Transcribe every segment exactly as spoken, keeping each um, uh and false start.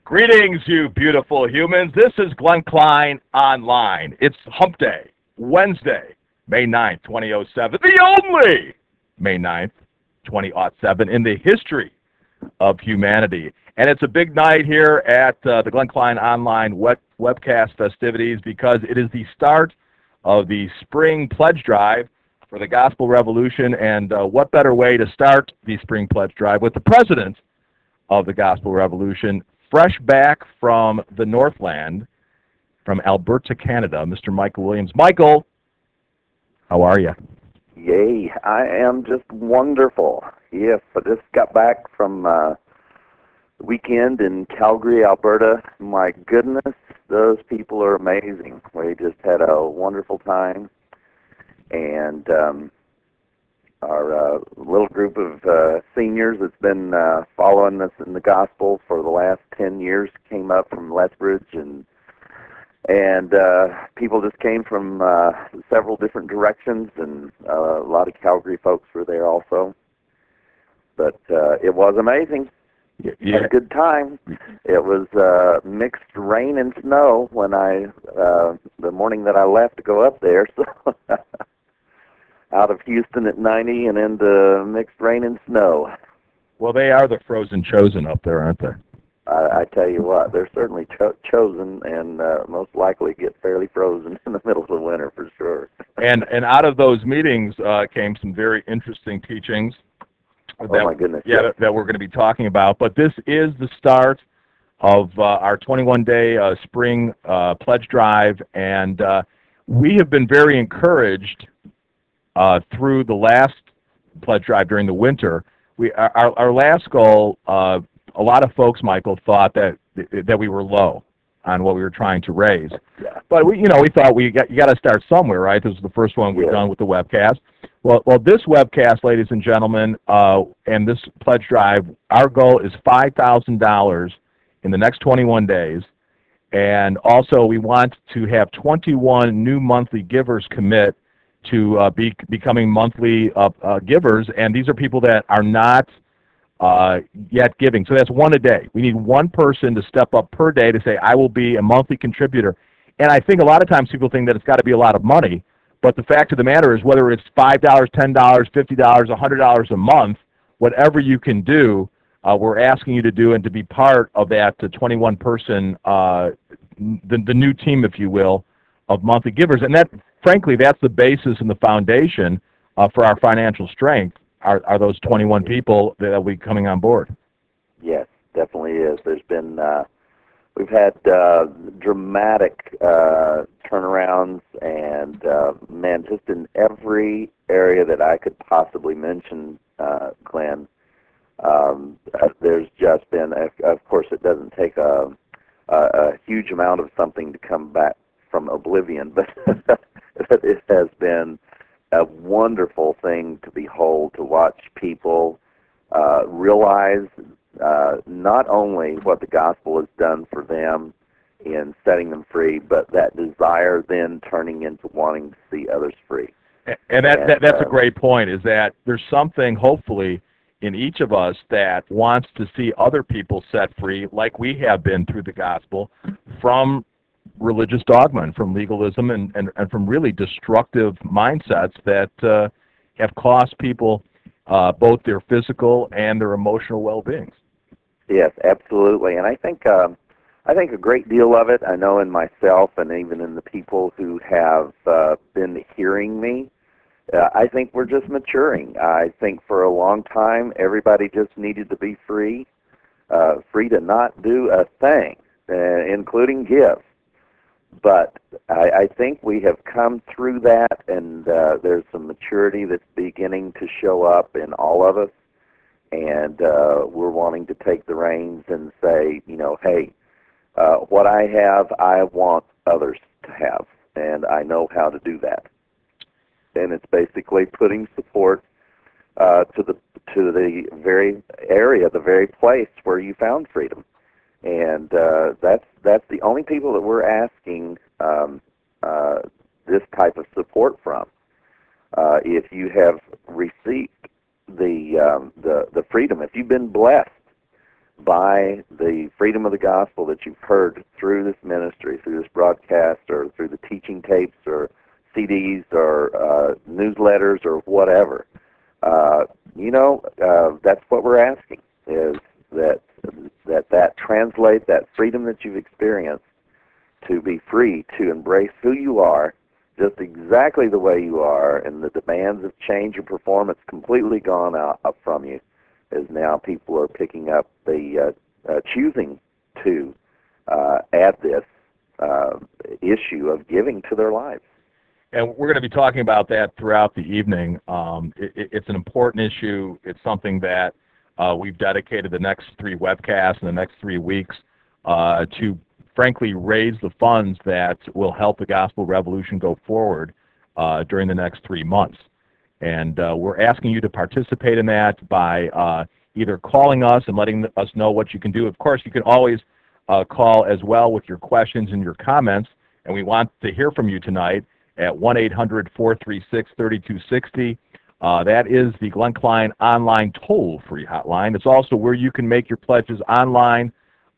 Greetings, you beautiful humans. This is Glenn Klein Online. It's Hump Day, Wednesday, May ninth, twenty oh seven, the only May ninth, twenty oh seven in the history of humanity. And it's a big night here at uh, the Glenn Klein Online web webcast festivities because it is the start of the spring pledge drive for the Gospel Revolution. And uh, what better way to start the spring pledge drive with the president of the Gospel Revolution, fresh back from the Northland, from Alberta, Canada, Mister Michael Williams. Michael, how are you? Yay, I am just wonderful. Yes, I just got back from uh, the weekend in Calgary, Alberta. My goodness, those people are amazing. We just had a wonderful time, and um, our uh, little group of uh, seniors that's been uh, following us in the gospel for the last ten years came up from Lethbridge, and and uh, people just came from uh, several different directions, and uh, a lot of Calgary folks were there also. But uh, it was amazing. Yeah. Had a good time. It was uh, mixed rain and snow when I uh, the morning that I left to go up there. So. Out of Houston at ninety and into mixed rain and snow. Well, they are the frozen chosen up there, aren't they? I, I tell you what, they're certainly cho chosen and uh, most likely get fairly frozen in the middle of the winter for sure. And and out of those meetings uh, came some very interesting teachings. Oh that, my goodness! Yeah, yes. that, that we're going to be talking about. But this is the start of uh, our twenty-one day uh, spring uh, pledge drive, and uh, we have been very encouraged Uh, through the last pledge drive during the winter. We our, our last goal, uh, a lot of folks, Michael, thought that that we were low on what we were trying to raise. Yeah. But we, you know, we thought we got you got to start somewhere, right? This is the first one we've Yeah. done with the webcast. Well, well, this webcast, ladies and gentlemen, uh, and this pledge drive, our goal is five thousand dollars in the next twenty-one days, and also we want to have twenty-one new monthly givers commit to uh, be becoming monthly uh, uh, givers, and these are people that are not uh, yet giving. So that's one a day. We need one person to step up per day to say, I will be a monthly contributor. And I think a lot of times people think that it's got to be a lot of money, but the fact of the matter is whether it's five dollars, ten dollars, fifty dollars, one hundred dollars a month, whatever you can do, uh, we're asking you to do and to be part of that twenty-one person, uh, the, the new team, if you will, of monthly givers. And that, frankly, that's the basis and the foundation uh, for our financial strength, are, are those twenty-one people that will be coming on board. Yes, definitely is. There's been, uh, we've had uh, dramatic uh, turnarounds, and uh, man, just in every area that I could possibly mention, uh, Glenn, um, uh, there's just been, of course, it doesn't take a, a, a huge amount of something to come back from oblivion, but it has been a wonderful thing to behold, to watch people uh, realize uh, not only what the gospel has done for them in setting them free, but that desire then turning into wanting to see others free. And that, and, that that's uh, a great point, is that there's something, hopefully, in each of us that wants to see other people set free, like we have been through the gospel, from religious dogma and from legalism and, and, and from really destructive mindsets that uh, have cost people uh, both their physical and their emotional well-being. Yes, absolutely. And I think um, I think a great deal of it, I know in myself and even in the people who have uh, been hearing me, uh, I think we're just maturing. I think for a long time everybody just needed to be free, uh, free to not do a thing, uh, including give. But I, I think we have come through that, and uh, there's some maturity that's beginning to show up in all of us, and uh, we're wanting to take the reins and say, you know, hey, uh, what I have, I want others to have, and I know how to do that. And it's basically putting support uh, to the to the very area, the very place where you found freedom. And uh, that's that's the only people that we're asking um, uh, this type of support from. Uh, if you have received the, um, the the freedom, if you've been blessed by the freedom of the gospel that you've heard through this ministry, through this broadcast, or through the teaching tapes, or C Ds, or uh, newsletters, or whatever. Uh, you know, uh, that's what we're asking, is that that that translate that freedom that you've experienced to be free to embrace who you are, just exactly the way you are, and the demands of change or performance completely gone out up from you, as now people are picking up the uh, uh, choosing to uh, add this uh, issue of giving to their lives. And we're going to be talking about that throughout the evening. Um, it, it's an important issue. It's something that uh, we've dedicated the next three webcasts and the next three weeks uh, to, frankly, raise the funds that will help the Gospel Revolution go forward uh, during the next three months. And uh, we're asking you to participate in that by uh, either calling us and letting us know what you can do. Of course, you can always uh, call as well with your questions and your comments, and we want to hear from you tonight at one eight hundred, four three six, three two six zero. Uh, that is the Glenn Klein online toll-free hotline. It's also where you can make your pledges online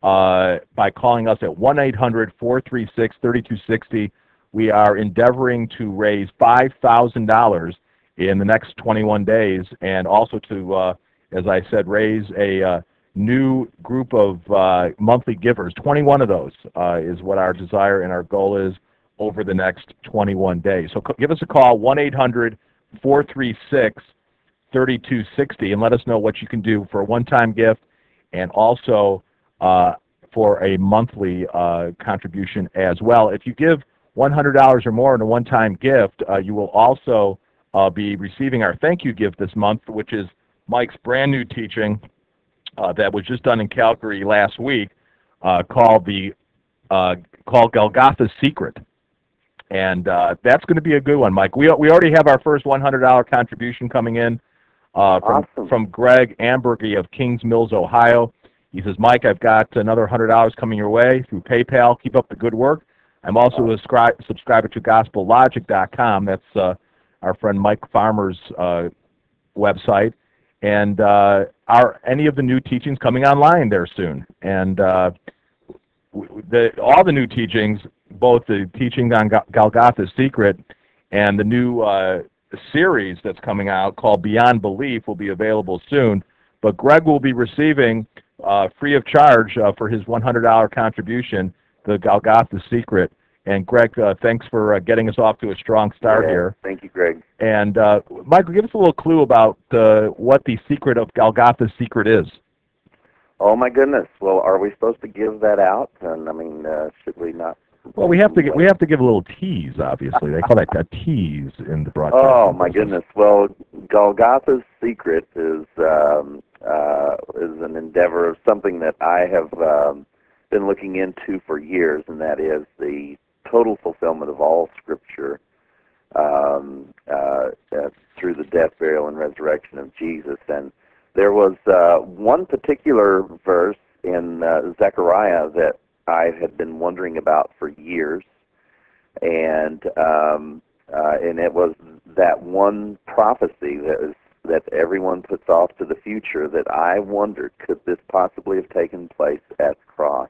uh, by calling us at one eight hundred, four three six, three two six zero. We are endeavoring to raise five thousand dollars in the next twenty-one days, and also to, uh, as I said, raise a uh, new group of uh, monthly givers. twenty-one of those uh, is what our desire and our goal is over the next twenty-one days. So give us a call, one eight hundred, four three six, three two six zero, and let us know what you can do for a one-time gift and also uh, for a monthly uh, contribution as well. If you give one hundred dollars or more in a one-time gift, uh, you will also uh, be receiving our thank you gift this month, which is Mike's brand new teaching uh, that was just done in Calgary last week uh, called the uh, called Golgotha's Secret. And uh, that's going to be a good one, Mike. We, we already have our first one hundred dollar contribution coming in uh, from, Awesome. from Greg Ambergy of Kings Mills, Ohio. He says, Mike, I've got another one hundred dollars coming your way through PayPal. Keep up the good work. I'm also a scribe, subscriber to Gospel Logic dot com. That's uh, our friend Mike Farmer's uh, website. And uh, are any of the new teachings coming online there soon? And uh, the, all the new teachings, both the teaching on Golgotha's Secret and the new uh, series that's coming out called Beyond Belief, will be available soon. But Greg will be receiving, uh, free of charge uh, for his one hundred dollar contribution, the Golgotha's Secret. And Greg, uh, thanks for uh, getting us off to a strong start yeah, here. Thank you, Greg. And uh, Michael, give us a little clue about uh, what the secret of Golgotha's Secret is. Oh my goodness! Well, are we supposed to give that out? And I mean, uh, should we not? Well, we have to get, we have to give a little tease. Obviously, they call that a tease in the broadcast. Oh my goodness! Well, Golgotha's Secret is um, uh, is an endeavor of something that I have um, been looking into for years, and that is the total fulfillment of all Scripture um, uh, uh, through the death, burial, and resurrection of Jesus. And there was uh, one particular verse in uh, Zechariah that I had been wondering about for years, and um, uh, and it was that one prophecy that is, that everyone puts off to the future, that I wondered, could this possibly have taken place at the cross?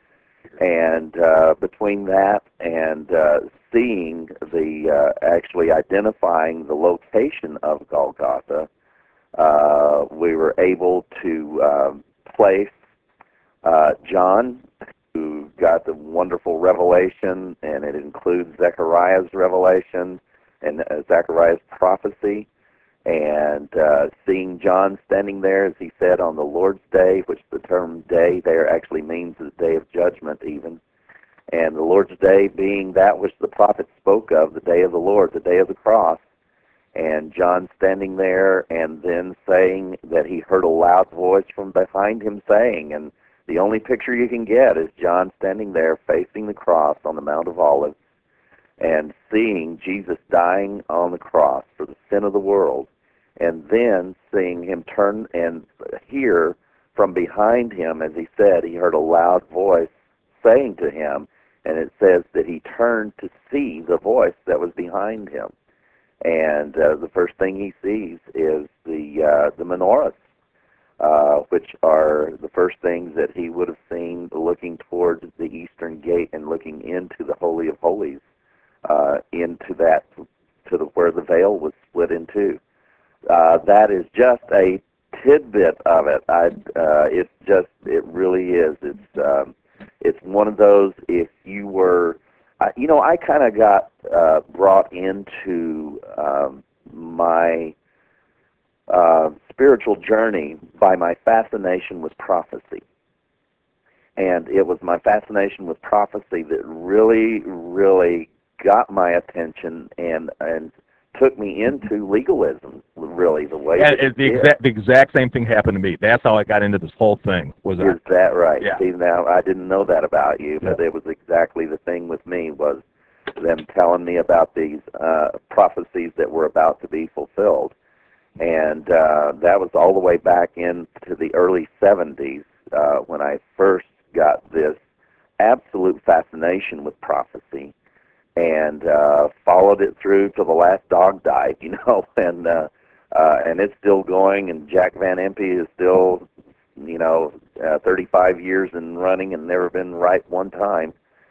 And uh, between that and uh, seeing the, uh, actually identifying the location of Golgotha, uh, we were able to um, place uh, John, who got the wonderful revelation, and it includes Zechariah's revelation and uh, Zechariah's prophecy, and uh, seeing John standing there, as he said, on the Lord's Day, which the term day there actually means the day of judgment even, and the Lord's Day being that which the prophet spoke of, the day of the Lord, the day of the cross, and John standing there and then saying that he heard a loud voice from behind him saying, and the only picture you can get is John standing there facing the cross on the Mount of Olives and seeing Jesus dying on the cross for the sin of the world, and then seeing him turn and hear from behind him, as he said, he heard a loud voice saying to him, and it says that he turned to see the voice that was behind him. And uh, the first thing he sees is the uh, the menorahs uh, which are the first things that he would have seen looking towards the eastern gate and looking into the Holy of Holies, uh, into that, to the, where the veil was split in two. Uh, that is just a tidbit of it. I, uh, it's just, it really is. It's, um, it's one of those, if you were, uh, you know, I kind of got uh, brought into um, my uh, spiritual journey by my fascination with prophecy. And it was my fascination with prophecy that really, really got my attention and and took me into legalism, really, the way Yeah, that it, the, it exact, the exact same thing happened to me. That's how I got into this whole thing. Was Is I, that right? Yeah. See, now, I didn't know that about you, but Yeah. it was exactly the thing with me, was them telling me about these uh, prophecies that were about to be fulfilled. And uh, that was all the way back into the early seventies uh, when I first got this absolute fascination with prophecy, and uh, followed it through till the last dog died, you know, and uh, uh, and it's still going, and Jack Van Impe is still, you know, uh, thirty-five years and running and never been right one time.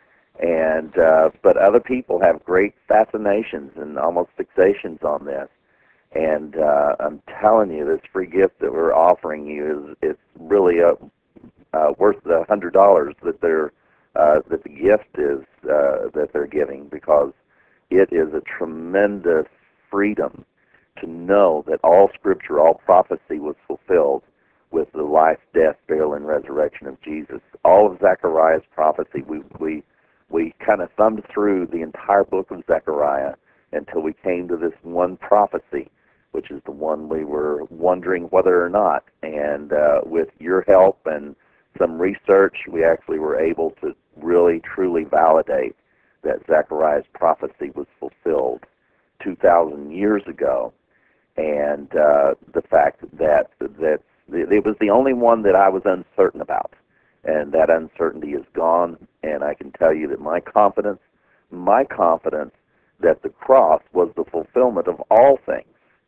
And uh, but other people have great fascinations and almost fixations on this. And uh, I'm telling you, this free gift that we're offering you is it's really a, uh, worth the hundred dollars that they're uh, that the gift is uh, that they're giving, because it is a tremendous freedom to know that all Scripture, all prophecy was fulfilled with the life, death, burial, and resurrection of Jesus. All of Zechariah's prophecy, we we we kind of thumbed through the entire book of Zechariah until we came to this one prophecy, which is the one we were wondering whether or not. And uh, with your help and some research, we actually were able to really, truly validate that Zechariah's prophecy was fulfilled two thousand years ago. And uh, the fact that, that it was the only one that I was uncertain about. And that uncertainty is gone, and I can tell you that my confidence, my confidence that the cross was the fulfillment of all things,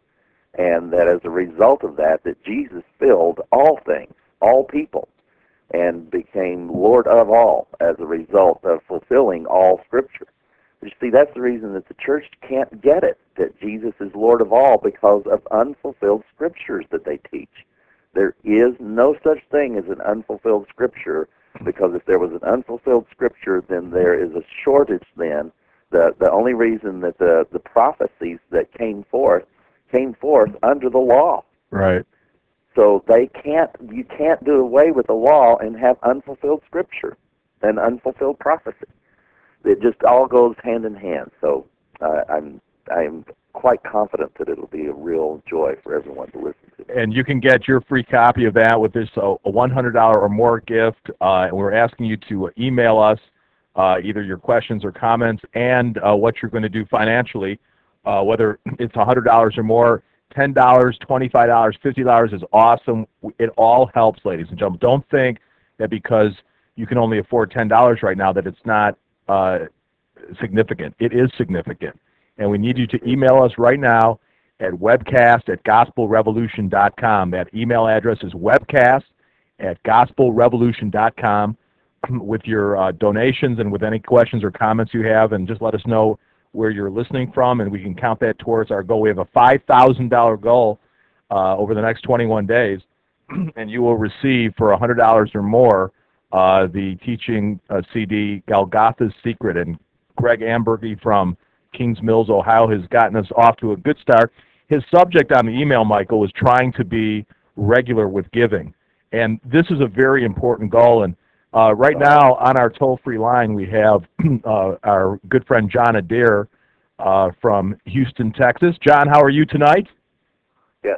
and that as a result of that, that Jesus filled all things, all people, and became Lord of all as a result of fulfilling all Scripture. You see, that's the reason that the church can't get it, that Jesus is Lord of all, because of unfulfilled Scriptures that they teach. There is no such thing as an unfulfilled Scripture, because if there was an unfulfilled Scripture, then there is a shortage then. The, the only reason that the, the prophecies that came forth came forth under the law. Right. So they can't, you can't do away with the law and have unfulfilled Scripture and unfulfilled prophecy. It just all goes hand in hand. So uh, I'm I'm quite confident that it'll be a real joy for everyone to listen to. And you can get your free copy of that with this uh, a one hundred dollars or more gift. Uh, and we're asking you to email us uh, either your questions or comments and uh, what you're going to do financially, uh, whether it's one hundred dollars or more. ten dollars, twenty-five dollars, fifty dollars is awesome. It all helps, ladies and gentlemen. Don't think that because you can only afford ten dollars right now that it's not uh, significant. It is significant. And we need you to email us right now at webcast at gospel revolution dot com. That email address is webcast at gospel revolution dot com with your uh, donations and with any questions or comments you have, and just let us know where you're listening from, and we can count that towards our goal. We have a five thousand dollar goal uh, over the next twenty-one days, and you will receive for one hundred dollars or more uh, the teaching uh, C D, Golgotha's Secret. And Greg Ambergy from Kings Mills, Ohio, has gotten us off to a good start. His subject on the email, Michael, was trying to be regular with giving. And this is a very important goal. And uh, right now on our toll-free line, we have uh, our good friend John Adair uh, from Houston, Texas. John, how are you tonight? Yes.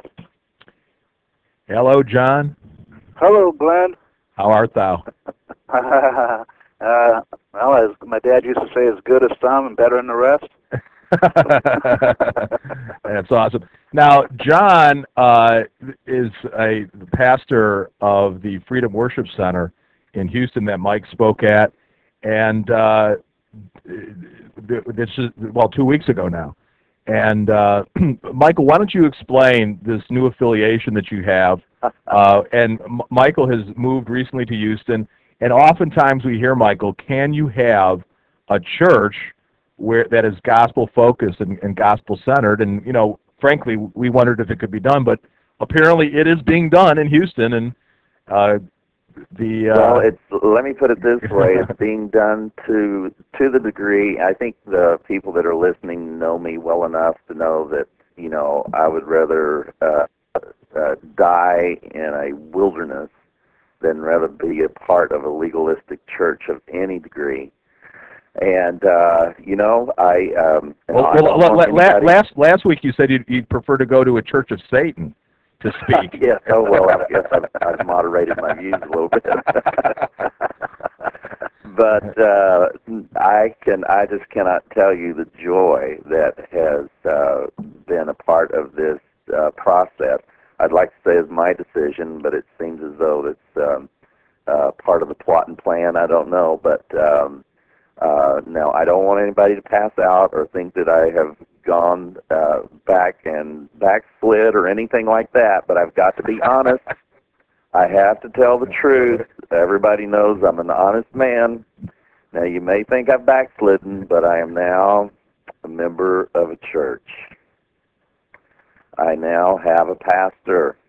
Hello, John. Hello, Glenn. How art thou? uh, well, as my dad used to say, as good as some and better than the rest. That's awesome. Now, John uh, is a pastor of the Freedom Worship Center in Houston that Mike spoke at, and uh, this is, well, two weeks ago now. And uh, Michael, why don't you explain this new affiliation that you have? Uh, and M Michael has moved recently to Houston, and oftentimes we hear, Michael, can you have a church where that is gospel focused and, and gospel centered? And you know, frankly, we wondered if it could be done, but apparently it is being done in Houston. And uh, the uh, well, it's let me put it this way: it's being done to to the degree. I think the people that are listening know me well enough to know that you know I would rather uh, uh, die in a wilderness than rather be a part of a legalistic church of any degree. And uh, you know, I um, you know, well, I well, don't la, want la, anybody- last last week you said you'd, you'd prefer to go to a church of Satan to speak. Yes. Oh well, I guess I've, I've moderated my views a little bit. But uh, I can, I just cannot tell you the joy that has uh, been a part of this uh, process. I'd like to say it's my decision, but it seems as though it's um, uh, part of the plot and plan. I don't know, but um, uh, now I don't want anybody to pass out or think that I have gone uh, back and backslid or anything like that. But I've got to be honest. I have to tell the truth. Everybody knows I'm an honest man. Now, you may think I've backslidden, but I am now a member of a church. I now have a pastor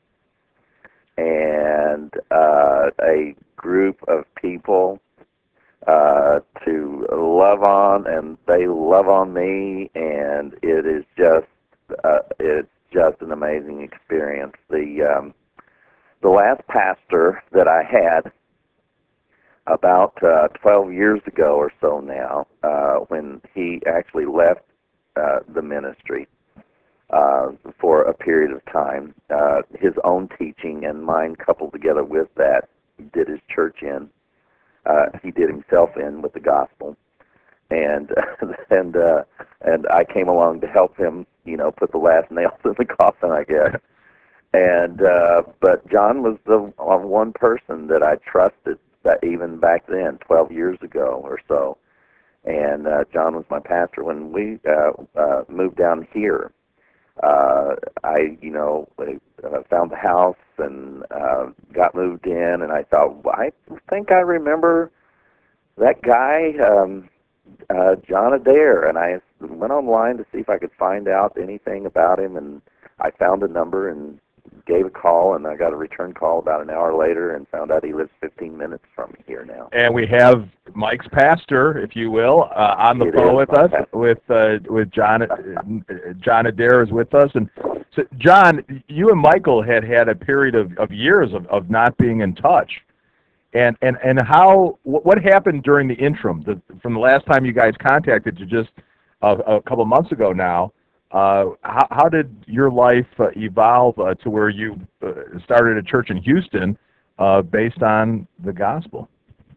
and uh, a group of people uh, to love on, and they love on me, and it is just uh, it's just an amazing experience. The um, The last pastor that I had about uh, twelve years ago or so now, uh, when he actually left uh, the ministry uh, for a period of time, uh, his own teaching and mine coupled together with that, he did his church in. Uh, he did himself in with the gospel, and and uh, and I came along to help him, you know, put the last nails in the coffin, I guess. And uh, but John was the uh, one person that I trusted, that even back then, twelve years ago or so. And uh, John was my pastor when we uh, uh, moved down here. Uh, I, you know, uh, found the house and uh, got moved in, and I thought, well, I think I remember that guy, um, uh, John Adair, and I went online to see if I could find out anything about him, and I found a number and gave a call, and I got a return call about an hour later and found out he lives fifteen minutes from here now. And we have Mike's pastor, if you will, uh, on the It phone is with my us. pastor. With uh, with John, uh, John Adair is with us. And so, John, you and Michael had had a period of, of years of, of not being in touch. And and and how what happened during the interim, the, from the last time you guys contacted to just a, a couple months ago now? Uh, how, how did your life uh, evolve uh, to where you uh, started a church in Houston uh, based on the gospel?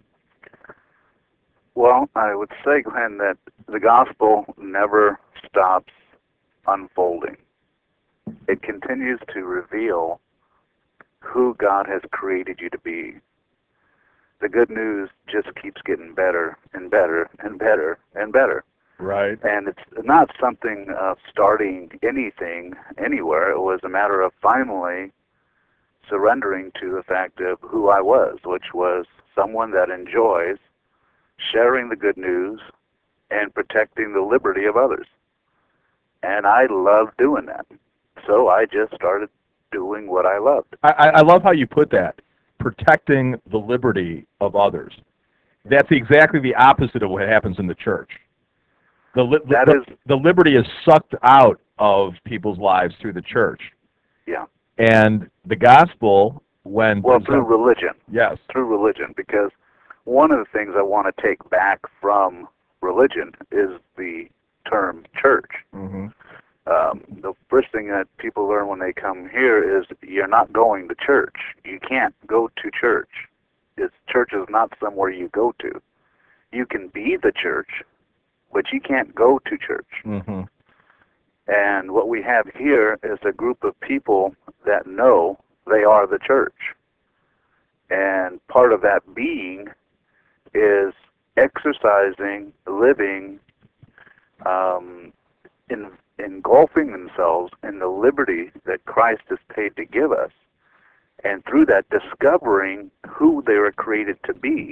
Well, I would say, Glenn, that the gospel never stops unfolding. It continues to reveal who God has created you to be. The good news just keeps getting better and better and better and better. Right. And it's not something of starting anything anywhere. It was a matter of finally surrendering to the fact of who I was, which was someone that enjoys sharing the good news and protecting the liberty of others. And I love doing that. So I just started doing what I loved. I, I love how you put that, protecting the liberty of others. That's exactly the opposite of what happens in the church. The, li That the, is, the liberty is sucked out of people's lives through the church. yeah. And the gospel, when... Well, through religion. Yes. Through religion, because one of the things I want to take back from religion is the term church. Mm-hmm. Um, the first thing that people learn when they come here is you're not going to church. You can't go to church. It's, church is not somewhere you go to. You can be the church, but you can't go to church. Mm-hmm. And what we have here is a group of people that know they are the church. And part of that being is exercising, living, um, in, engulfing themselves in the liberty that Christ has paid to give us, and through that discovering who they were created to be,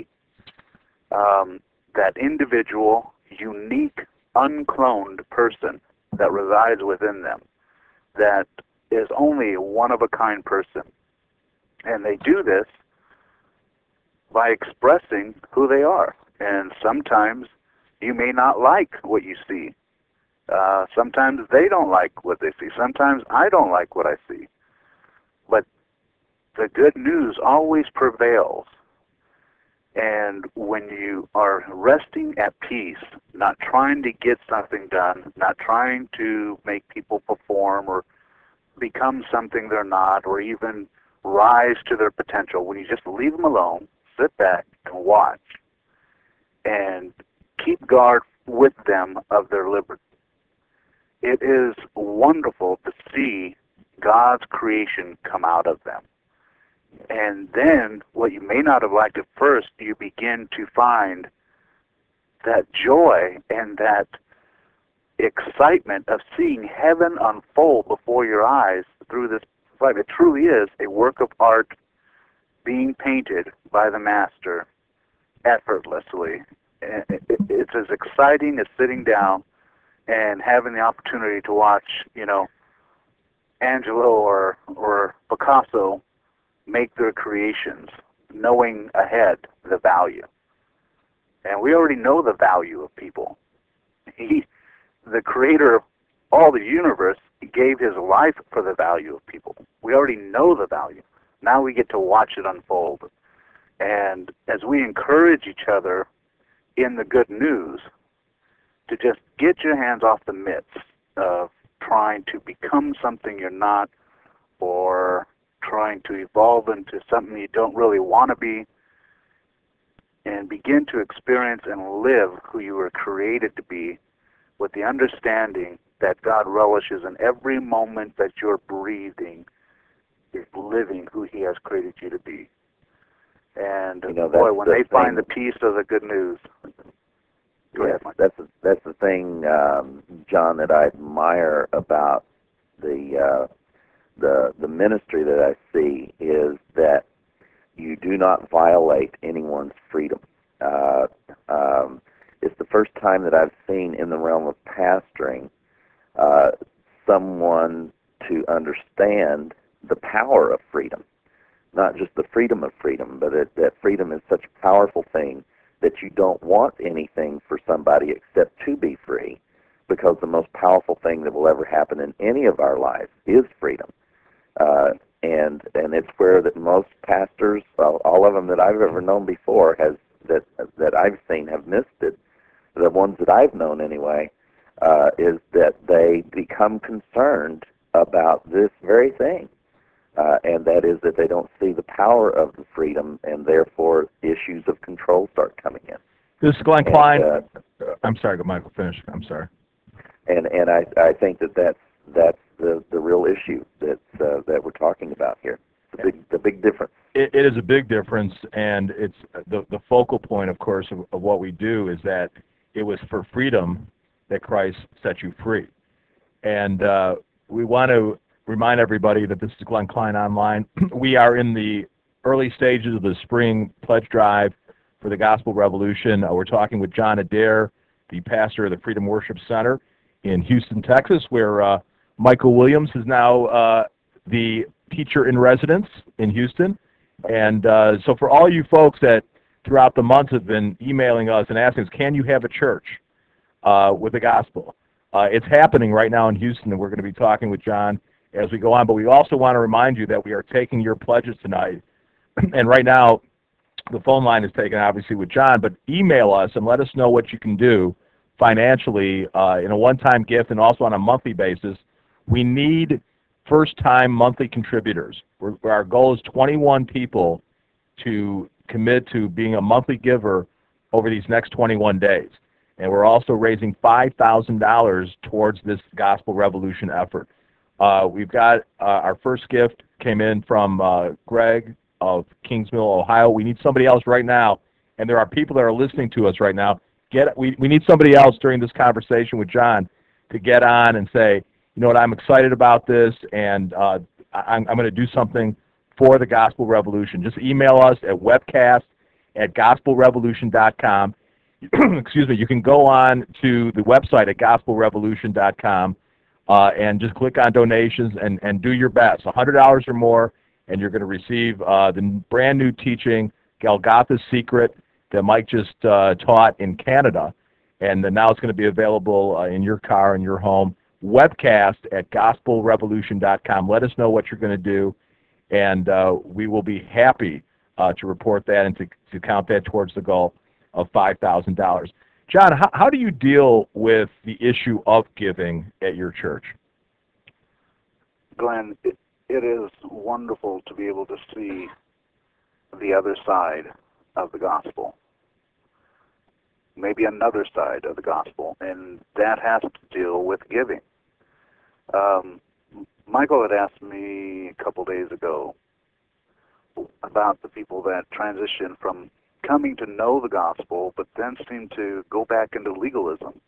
um, that individual, unique, uncloned person that resides within them, that is only a one-of-a-kind person. And they do this by expressing who they are. And sometimes you may not like what you see. Uh, sometimes they don't like what they see. Sometimes I don't like what I see. But the good news always prevails. And when you are resting at peace, not trying to get something done, not trying to make people perform or become something they're not, or even rise to their potential, when you just leave them alone, sit back and watch, and keep guard with them of their liberty. It is wonderful to see God's creation come out of them. And then, what you may not have liked at first, you begin to find that joy and that excitement of seeing heaven unfold before your eyes through this life. It truly is a work of art being painted by the master effortlessly. It's as exciting as sitting down and having the opportunity to watch, you know, Angelo or or Picasso make their creations, knowing ahead the value. And we already know the value of people. He, the creator of all the universe, gave his life for the value of people. We already know the value. Now we get to watch it unfold. And as we encourage each other in the good news, to just get your hands off the mitts of trying to become something you're not, or trying to evolve into something you don't really want to be, and begin to experience and live who you were created to be, with the understanding that God relishes in every moment that you're breathing, is living who he has created you to be. And You know, boy, that's when the they find the thing. peace of the good news. Go Yes, ahead, Mike. that's the, that's the thing, um, John, that I admire about the uh, the the ministry that I see, is that you do not violate anyone's freedom. Uh, um, it's the first time that I've seen in the realm of pastoring uh, someone to understand the power of freedom. Not just the freedom of freedom, but that, that freedom is such a powerful thing that you don't want anything for somebody except to be free, because the most powerful thing that will ever happen in any of our lives is freedom. Uh, and and it's where that most pastors, all, all of them that I've ever known before, has that that I've seen have missed it. The ones that I've known anyway, uh, is that they become concerned about this very thing. Uh, and that is that they don't see the power of the freedom, and therefore issues of control start coming in. This is Glenn And, Klein. uh, I'm sorry, Michael, finish. I'm sorry. And and I I think that that's that's the the real issue that uh, that we're talking about here. The big the big difference. It, it is a big difference, and it's the the focal point, of course, of, of what we do is that it was for freedom that Christ set you free, and uh, we want to remind everybody that this is Glenn Klein Online. We are in the early stages of the spring pledge drive for the Gospel Revolution. Uh, we're talking with John Adair, the pastor of the Freedom Worship Center in Houston, Texas, where uh, Michael Williams is now uh, the teacher in residence in Houston. And uh, so for all you folks that throughout the months have been emailing us and asking us, can you have a church uh, with the gospel? Uh, it's happening right now in Houston, and we're going to be talking with John as we go on. But we also want to remind you that we are taking your pledges tonight. And right now, the phone line is taken, obviously, with John, but email us and let us know what you can do financially uh, in a one-time gift and also on a monthly basis. We need first-time monthly contributors. We're, our goal is twenty-one people to commit to being a monthly giver over these next twenty-one days. And we're also raising five thousand dollars towards this Gospel Revolution effort. Uh, we've got uh, our first gift came in from uh, Greg of Kingsmill, Ohio. We need somebody else right now, and there are people that are listening to us right now. Get we, we need somebody else during this conversation with John to get on and say, you know what, I'm excited about this, and uh, I'm, I'm going to do something for the Gospel Revolution, just email us at webcast at gospel revolution dot com. Excuse me, you can go on to the website at gospel revolution dot com uh, and just click on donations and, and do your best. one hundred dollars or more, and you're going to receive uh, the brand new teaching, Golgotha's Secret, that Mike just uh, taught in Canada. And then now it's going to be available uh, in your car, in your home. Webcast at gospel revolution dot com. Let us know what you're going to do, and uh, we will be happy uh, to report that and to, to count that towards the goal of five thousand dollars. John, how, how do you deal with the issue of giving at your church? Glenn, it, it is wonderful to be able to see the other side of the gospel, maybe another side of the gospel, and that has to deal with giving. Um, Michael had asked me a couple days ago about the people that transition from coming to know the gospel, but then seem to go back into legalism.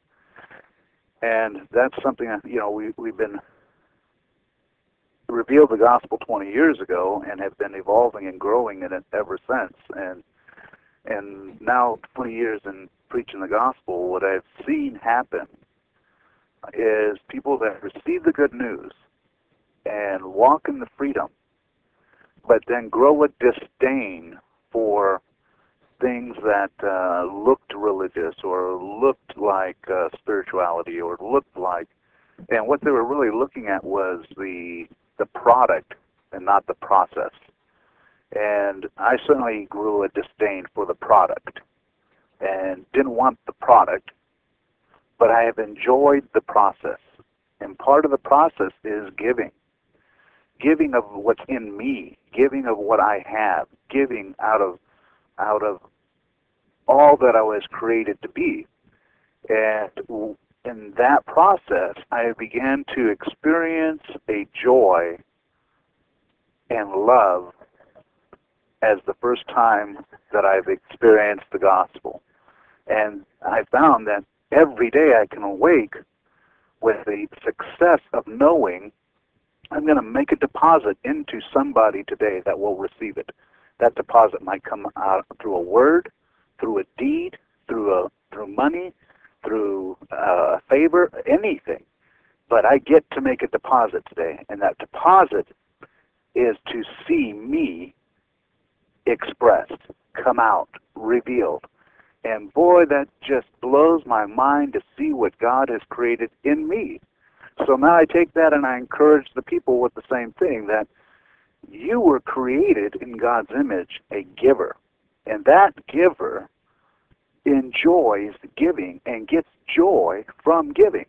And that's something, you know, we, we've been revealed the gospel twenty years ago and have been evolving and growing in it ever since. And and now, twenty years in preaching the gospel, what I've seen happen is people that receive the good news and walk in the freedom, but then grow a disdain for things that uh, looked religious or looked like uh, spirituality or looked like, and what they were really looking at was the the product and not the process. And I certainly grew a disdain for the product and didn't want the product, but I have enjoyed the process. And part of the process is giving. Giving of what's in me, giving of what I have, giving out of out of all that I was created to be. And in that process, I began to experience a joy and love as the first time that I've experienced the gospel. And I found that every day I can awake with the success of knowing I'm going to make a deposit into somebody today that will receive it. That deposit might come out through a word, through a deed, through a through money, through a uh, favor, anything. But I get to make a deposit today, and that deposit is to see me expressed, come out, revealed. And boy, that just blows my mind to see what God has created in me. So now I take that and I encourage the people with the same thing, that you were created in God's image, a giver. And that giver enjoys giving and gets joy from giving.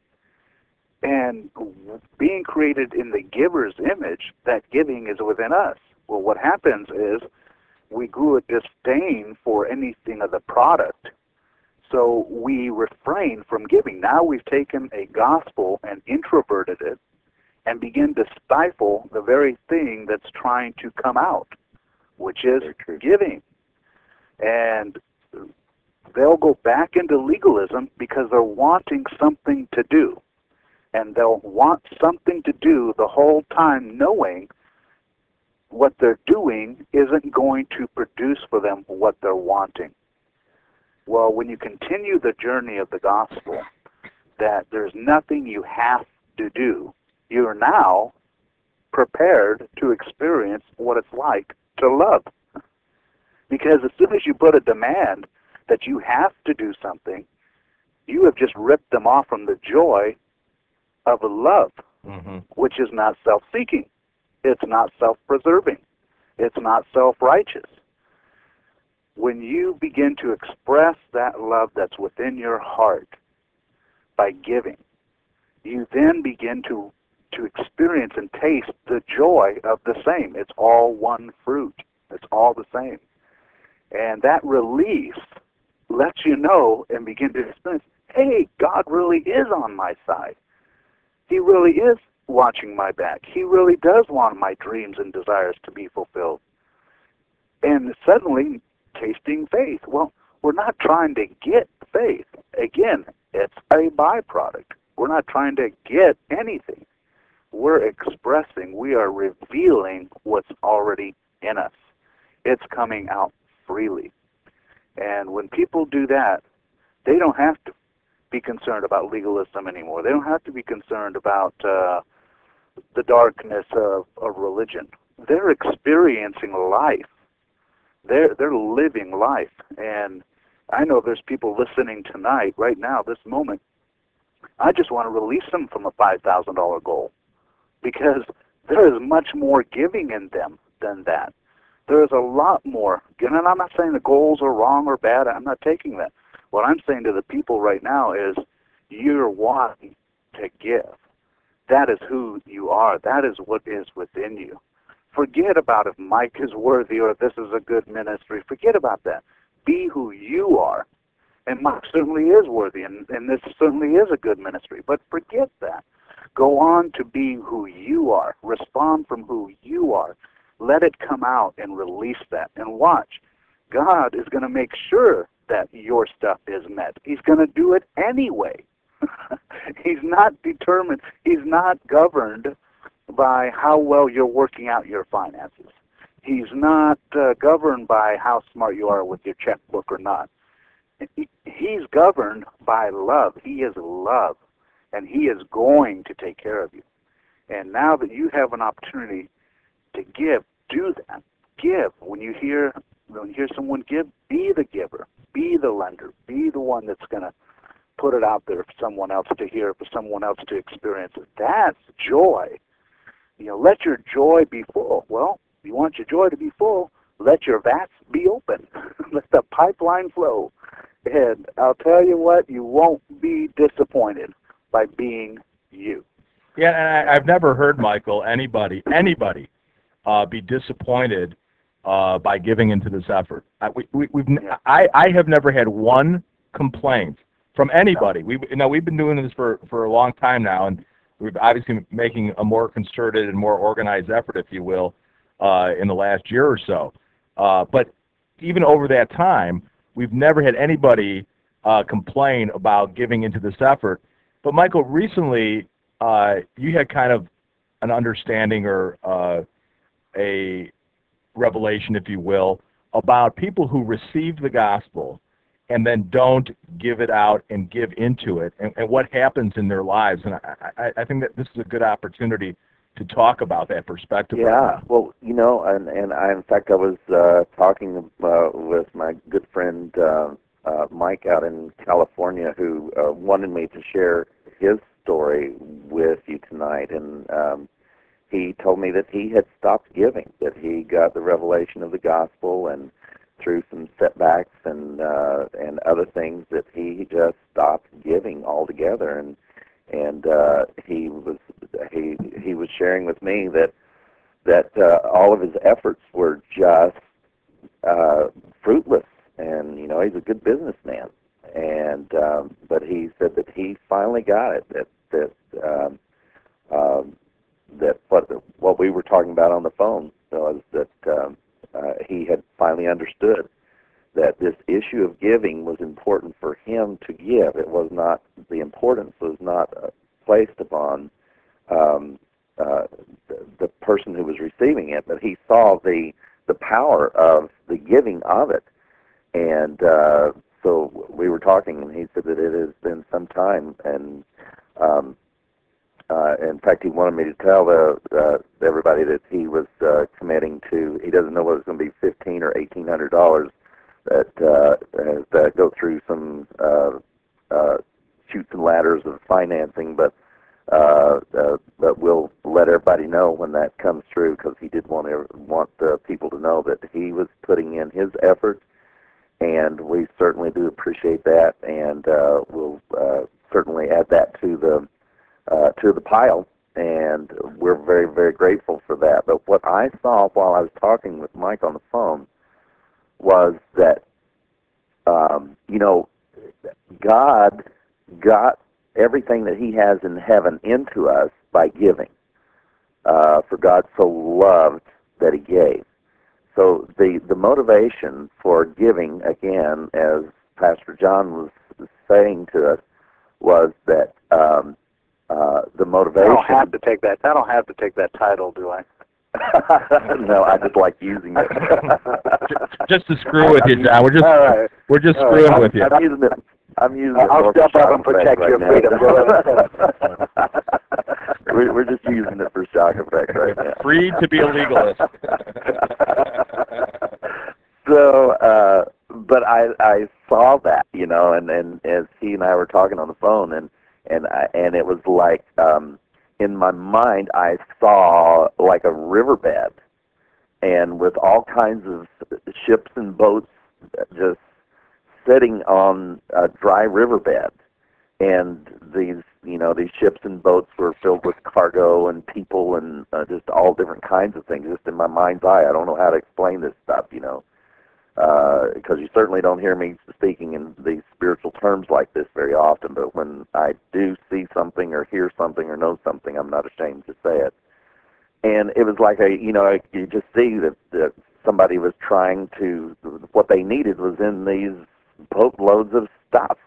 And being created in the giver's image, that giving is within us. Well, what happens is we grew a disdain for anything of the product, so we refrain from giving. Now we've taken a gospel and introverted it and begin to stifle the very thing that's trying to come out, which is giving. And they'll go back into legalism because they're wanting something to do. And they'll want something to do the whole time knowing what they're doing isn't going to produce for them what they're wanting. Well, when you continue the journey of the gospel, that there's nothing you have to do, you're now prepared to experience what it's like to love. Because as soon as you put a demand that you have to do something, you have just ripped them off from the joy of love, mm-hmm. which is not self-seeking. It's not self-preserving. It's not self-righteous. When you begin to express that love that's within your heart by giving, you then begin to, to experience and taste the joy of the same. It's all one fruit. It's all the same. And that release lets you know and begin to experience, hey, God really is on my side. He really is watching my back. He really does want my dreams and desires to be fulfilled. And suddenly, tasting faith. Well, we're not trying to get faith. Again, it's a byproduct. We're not trying to get anything. We're expressing, we are revealing what's already in us. It's coming out freely. And when people do that, they don't have to be concerned about legalism anymore. They don't have to be concerned about uh, the darkness of, of religion. They're experiencing life. They're, they're living life. And I know there's people listening tonight, right now, this moment. I just want to release them from a five thousand dollar goal, because there is much more giving in them than that. There is a lot more. And I'm not saying the goals are wrong or bad. I'm not taking that. What I'm saying to the people right now is you're wanting to give. That is who you are. That is what is within you. Forget about if Mike is worthy or if this is a good ministry. Forget about that. Be who you are. And Mike certainly is worthy, and, and this certainly is a good ministry. But forget that. Go on to be who you are. Respond from who you are. Let it come out and release that. And watch. God is going to make sure that your stuff is met. He's going to do it anyway. He's not determined. He's not governed by how well you're working out your finances. He's not uh, governed by how smart you are with your checkbook or not. He, he's governed by love. He is love, and he is going to take care of you. And now that you have an opportunity to give, do that. Give. When you hear when you hear someone give, be the giver. Be the lender. Be the one that's going to put it out there for someone else to hear, for someone else to experience it. That's joy. You know, let your joy be full. Well, if you want your joy to be full, let your vats be open. Let the pipeline flow. And I'll tell you what, you won't be disappointed by being you. Yeah, and I, I've never heard, Michael, anybody, anybody, uh, be disappointed uh, by giving into this effort. I, we, we, we've, Yeah. I, I have never had one complaint from anybody. We, you know, we've been doing this for, for a long time now, and we've obviously been making a more concerted and more organized effort, if you will, uh, in the last year or so. Uh, but even over that time, we've never had anybody uh, complain about giving into this effort. But Michael, recently uh, you had kind of an understanding or uh, a revelation, if you will, about people who receive the gospel and then don't give it out and give into it, and, and what happens in their lives. And I, I, I think that this is a good opportunity to talk about that perspective. Yeah, right well, you know, and, and I, in fact, I was uh, talking uh, with my good friend uh, uh, Mike out in California, who uh, wanted me to share his story with you tonight, and um, he told me that he had stopped giving, that he got the revelation of the gospel, and through some setbacks and uh, and other things, that he just stopped giving altogether, and and uh, he was he he was sharing with me that that uh, all of his efforts were just uh, fruitless, and you know, he's a good businessman, and um, but he said that he finally got it, that that um, um, that what what we were talking about on the phone was that um, uh, he had finally understood that this issue of giving was important for him to give. It was not, the importance was not uh, placed upon um, uh, the, the person who was receiving it, but he saw the the power of the giving of it. And uh, so we were talking, and he said that it has been some time, and um, uh, in fact, he wanted me to tell the, uh, everybody that he was uh, committing to, he doesn't know whether it's going to be fifteen or eighteen hundred dollars, that uh, that go through some uh, uh, chutes and ladders of financing, but uh, uh, but we'll let everybody know when that comes through, because he did want to, want uh, people to know that he was putting in his efforts, and we certainly do appreciate that, and uh, we'll uh, certainly add that to the uh, to the pile, and we're very, very grateful for that. But what I saw while I was talking with Mike on the phone was that, um, you know, God got everything that he has in heaven into us by giving. Uh, for God so loved that he gave. So the, the motivation for giving, again, as Pastor John was saying to us, was that um, uh, the I motivation. don't have to take that. I don't have to take that title, do I? No, I just like using it. Just to screw with you, John. We're just All right. we're just All screwing right. with you. I'm using it. I'm using it I'll more step for up shock and protect effect your right freedom. Go now. we're, we're just using it for shock effect right now. Free to be a legalist. So, uh, but I I saw that, you know, and, and as he and I were talking on the phone, and and I, and it was like um, in my mind I saw like a riverbed, and with all kinds of ships and boats just sitting on a dry riverbed, and these you know these ships and boats were filled with cargo and people and uh, just all different kinds of things. Just in my mind's eye, I don't know how to explain this stuff, you know. Because uh, you certainly don't hear me speaking in these spiritual terms like this very often, but when I do see something or hear something or know something, I'm not ashamed to say it. And it was like a, you know, you just see that, that somebody was trying to, what they needed was in these boatloads of stuff,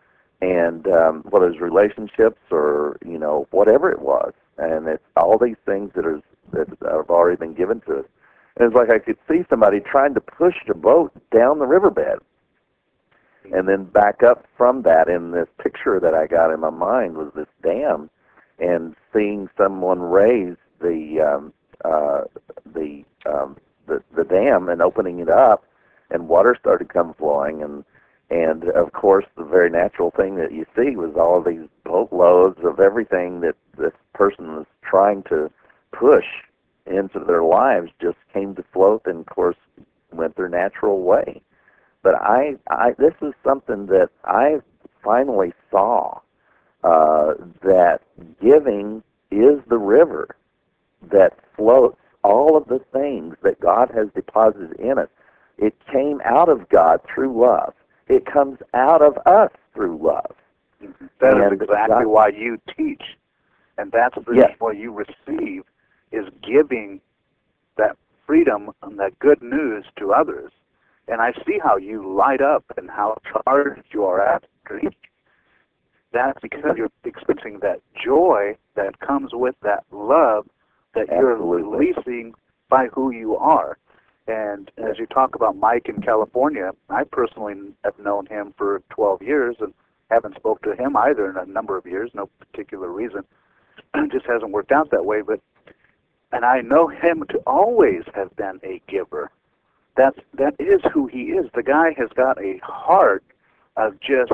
and um, whether it was relationships or, you know, whatever it was, and it's all these things that are that have already been given to us. It was like I could see somebody trying to push the boat down the riverbed. And then back up from that, in this picture that I got in my mind was this dam, and seeing someone raise the um, uh, the, um, the the dam and opening it up, and water started come flowing, and and of course the very natural thing that you see was all of these boatloads of everything that this person was trying to push into their lives just came to float, and of course went their natural way. But I, I this is something that I finally saw, uh, that giving is the river that floats all of the things that God has deposited in us. It came out of God through love. It comes out of us through love. That and is exactly God, why you teach, and that's the, yes. what you receive, is giving that freedom and that good news to others. And I see how you light up and how charged you are after each. That's because you're experiencing that joy that comes with that love that Absolutely. you're releasing by who you are. And as you talk about Mike in California, I personally have known him for twelve years and haven't spoke to him either in a number of years, no particular reason. It just hasn't worked out that way. But and I know him to always have been a giver. That's, that is who he is. The guy has got a heart of just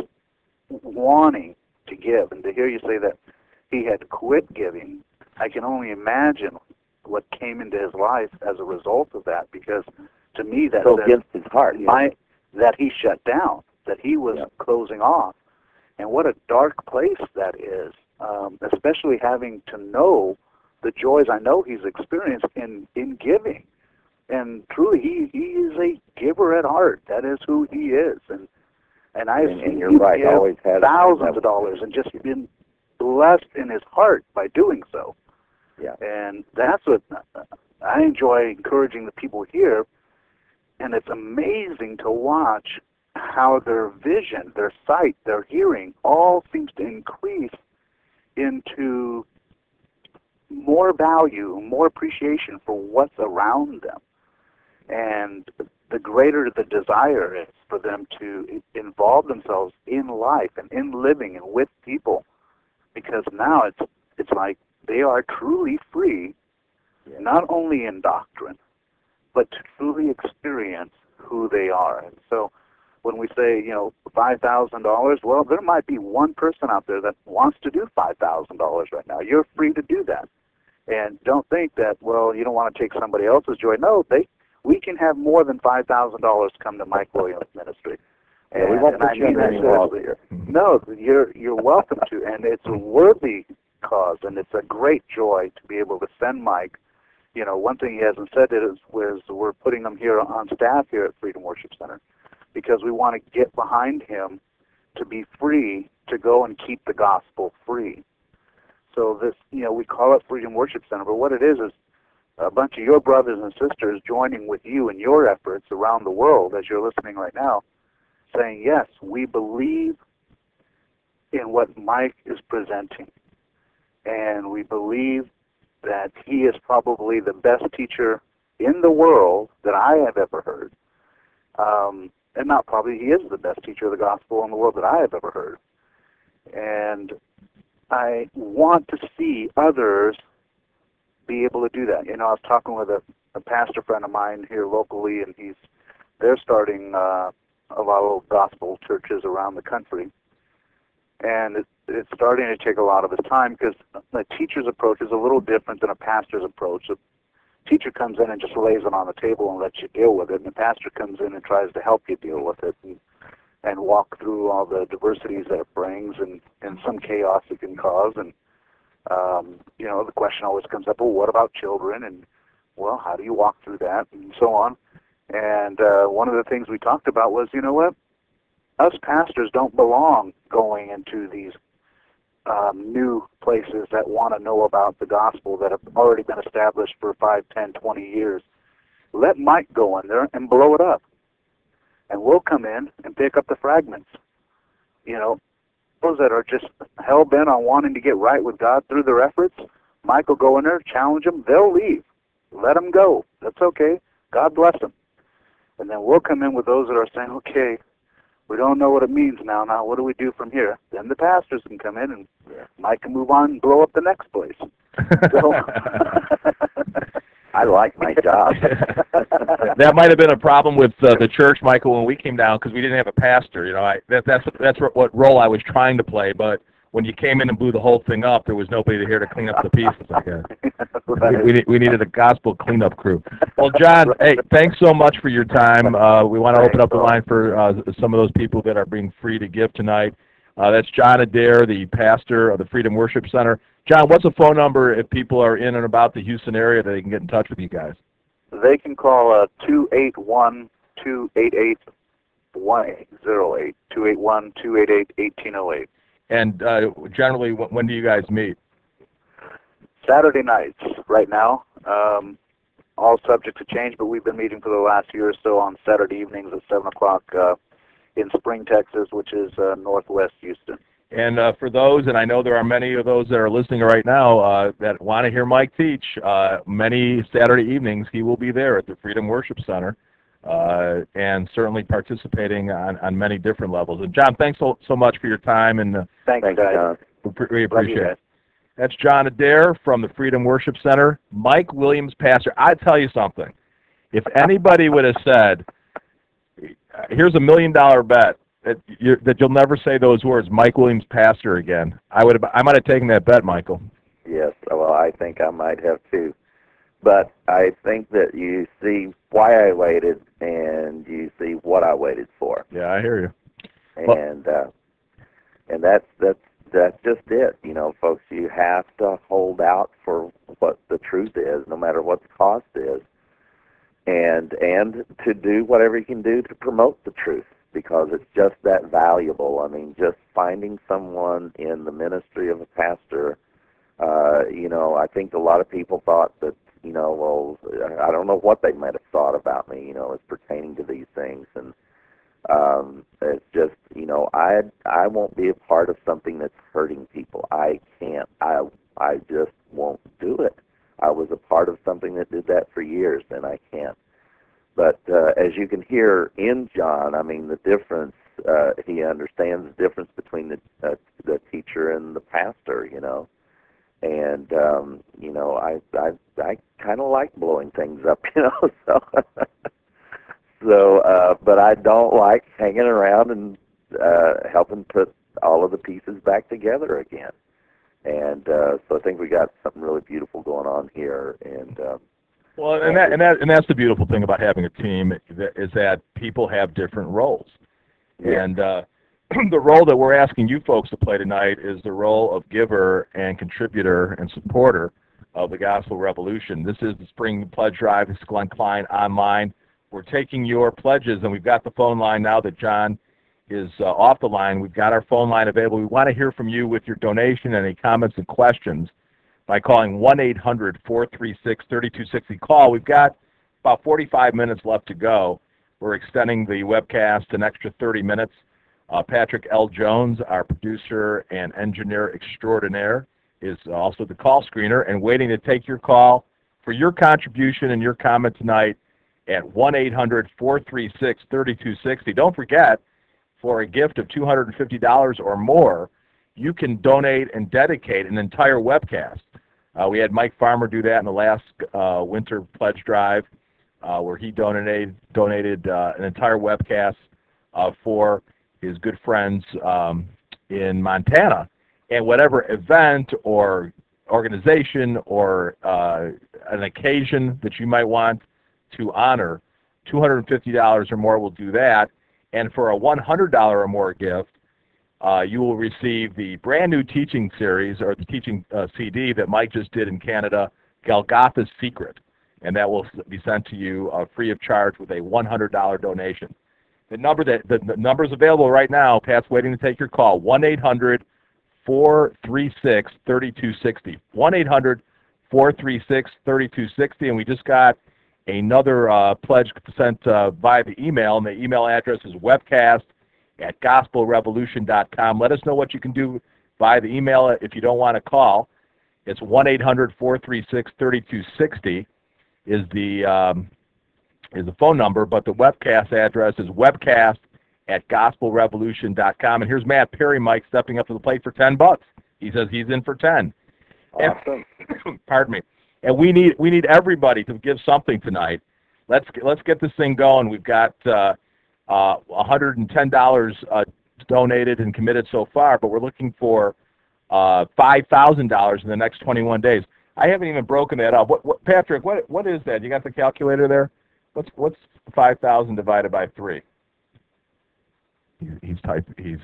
wanting to give. And to hear you say that he had quit giving, I can only imagine what came into his life as a result of that, because to me that so says against his heart, my, that he shut down, that he was yeah. closing off. And what a dark place that is, um, especially having to know the joys I know he's experienced in, in giving. And truly, he, he is a giver at heart. That is who he is. And and I've and, seen and you're him right, give always has thousands of dollars and just been blessed in his heart by doing so. Yeah. And that's what I enjoy encouraging the people here. And it's amazing to watch how their vision, their sight, their hearing all seems to increase into more value, more appreciation for what's around them. And the greater the desire is for them to involve themselves in life and in living and with people, because now it's it's like they are truly free, yeah. not only in doctrine, but to truly experience who they are. And so when we say, you know, five thousand dollars, well, there might be one person out there that wants to do five thousand dollars right now. You're free to do that. And don't think that, well, you don't want to take somebody else's joy. No, they we can have more than five thousand dollars come to Mike Williams Ministry. And, yeah, we won't and put I you mean under any laws here. No, you're you're welcome to, and it's a worthy cause, and it's a great joy to be able to send Mike. You know, one thing he hasn't said is was we're putting him here on staff here at Freedom Worship Center because we want to get behind him to be free to go and keep the gospel free. So this, you know, we call it Freedom Worship Center, but what it is is a bunch of your brothers and sisters joining with you in your efforts around the world as you're listening right now, saying, yes, we believe in what Mike is presenting. and we believe that he is probably the best teacher in the world that I have ever heard. Um, and not probably, he is the best teacher of the gospel in the world that I have ever heard. And I want to see others be able to do that. You know, I was talking with a, a pastor friend of mine here locally, and he's they're starting uh, a lot of gospel churches around the country. And it, it's starting to take a lot of his time because the teacher's approach is a little different than a pastor's approach. The teacher comes in and just lays it on the table and lets you deal with it, and the pastor comes in and tries to help you deal with it and, and walk through all the diversities that it brings and, and some chaos it can cause. And, um, you know, the question always comes up, well, what about children? And, well, how do you walk through that? And so on. And uh, one of the things we talked about was, you know what? Us pastors don't belong going into these um, new places that want to know about the gospel that have already been established for five, ten, twenty years. Let Mike go in there and blow it up. And we'll come in and pick up the fragments. You know, those that are just hell-bent on wanting to get right with God through their efforts, Mike will go in there, challenge them, they'll leave. Let them go. That's okay. God bless them. And then we'll come in with those that are saying, okay, we don't know what it means now. Now, what do we do from here? Then the pastors can come in, and Mike can move on and blow up the next place. So, I like my job. That might have been a problem with uh, the church, Michael, when we came down because we didn't have a pastor. You know, I, that, that's that's what, what role I was trying to play. But when you came in and blew the whole thing up, there was nobody here to clean up the pieces. I guess we, we, we needed a gospel cleanup crew. Well, John, hey, thanks so much for your time. Uh, we want to open up the line for uh, some of those people that are being free to give tonight. Uh, that's John Adair, the pastor of the Freedom Worship Center. John, what's a phone number if people are in and about the Houston area that they can get in touch with you guys? They can call uh, two eight one, two eight eight, one eight zero eight, two eight one, two eight eight, one eight zero eight. And uh, generally, when do you guys meet? Saturday nights right now, um, all subject to change, but we've been meeting for the last year or so on Saturday evenings at seven o'clock uh, in Spring, Texas, which is uh, northwest Houston. And uh, for those, and I know there are many of those that are listening right now uh, that want to hear Mike teach, uh, many Saturday evenings he will be there at the Freedom Worship Center uh, and certainly participating on, on many different levels. And John, thanks so, so much for your time. And uh, Thanks, Thanks, guys. John. we, we appreciate you, it. That's John Adair from the Freedom Worship Center. Mike Williams, pastor. I tell you something. If anybody would have said, here's a million dollar bet, That, you're, that you'll never say those words, Mike Williams, pastor, again. I would have, I might have taken that bet, Michael. Yes, well, I think I might have too. But I think that you see why I waited, and you see what I waited for. Yeah, I hear you. And uh, and that's that's that's just it, you know, folks. You have to hold out for what the truth is, no matter what the cost is, and and to do whatever you can do to promote the truth, because it's just that valuable. I mean, just finding someone in the ministry of a pastor, uh, you know, I think a lot of people thought that, you know, well, I don't know what they might have thought about me, you know, as pertaining to these things. And um, it's just, you know, I I won't be a part of something that's hurting people. I can't. I I just won't do it. I was a part of something that did that for years, and I can't. But uh, as you can hear in John, I mean, the difference, uh, he understands the difference between the uh, the teacher and the pastor, you know. And, um, you know, I I, I kind of like blowing things up, you know. So, so uh, but I don't like hanging around and uh, helping put all of the pieces back together again. And uh, so I think we got something really beautiful going on here. And uh, Well, and that, and that and that's the beautiful thing about having a team is that people have different roles, yeah. and uh, the role that we're asking you folks to play tonight is the role of giver and contributor and supporter of the Gospel Revolution. This is the Spring Pledge Drive. This is Glenn Klein online. We're taking your pledges, and we've got the phone line now that John is uh, off the line. We've got our phone line available. We want to hear from you with your donation and any comments and questions by calling one eight hundred, four three six, three two six zero. Call. We've got about forty-five minutes left to go. We're extending the webcast an extra thirty minutes. Uh, Patrick L. Jones, our producer and engineer extraordinaire, is also the call screener and waiting to take your call for your contribution and your comment tonight at one eight hundred, four three six, three two six zero. Don't forget, for a gift of two hundred fifty dollars or more, you can donate and dedicate an entire webcast. Uh, we had Mike Farmer do that in the last uh, winter pledge drive, uh, where he donated donated uh, an entire webcast uh, for his good friends um, in Montana. And whatever event or organization or uh, an occasion that you might want to honor, two hundred fifty dollars or more will do that. And for a one hundred dollars or more gift, uh, you will receive the brand new teaching series, or the teaching uh, C D that Mike just did in Canada, Golgotha's Secret. And that will be sent to you uh, free of charge with a one hundred dollar donation. The number that the, the number is available right now. Pat's waiting to take your call. one eight hundred, four three six, three two six zero. one eight hundred, four three six, three two six zero. And we just got another uh, pledge sent uh, via the email, and the email address is webcast at gospel revolution dot com. Let us know what you can do via the email if you don't want to call. It's one eight hundred, four three six, three two six zero is the um, is the phone number, but the webcast address is webcast at gospel revolution dot com. And here's Matt Perry, Mike, stepping up to the plate for ten bucks. He says he's in for ten. Awesome. And, pardon me. And we need we need everybody to give something tonight. Let's let's get this thing going. We've got uh, uh, one hundred ten dollars uh, donated and committed so far, but we're looking for uh, five thousand dollars in the next twenty-one days. I haven't even broken that up. What, what, Patrick, what what is that? You got the calculator there? What's what's five thousand divided by three? He's, he's typing. He's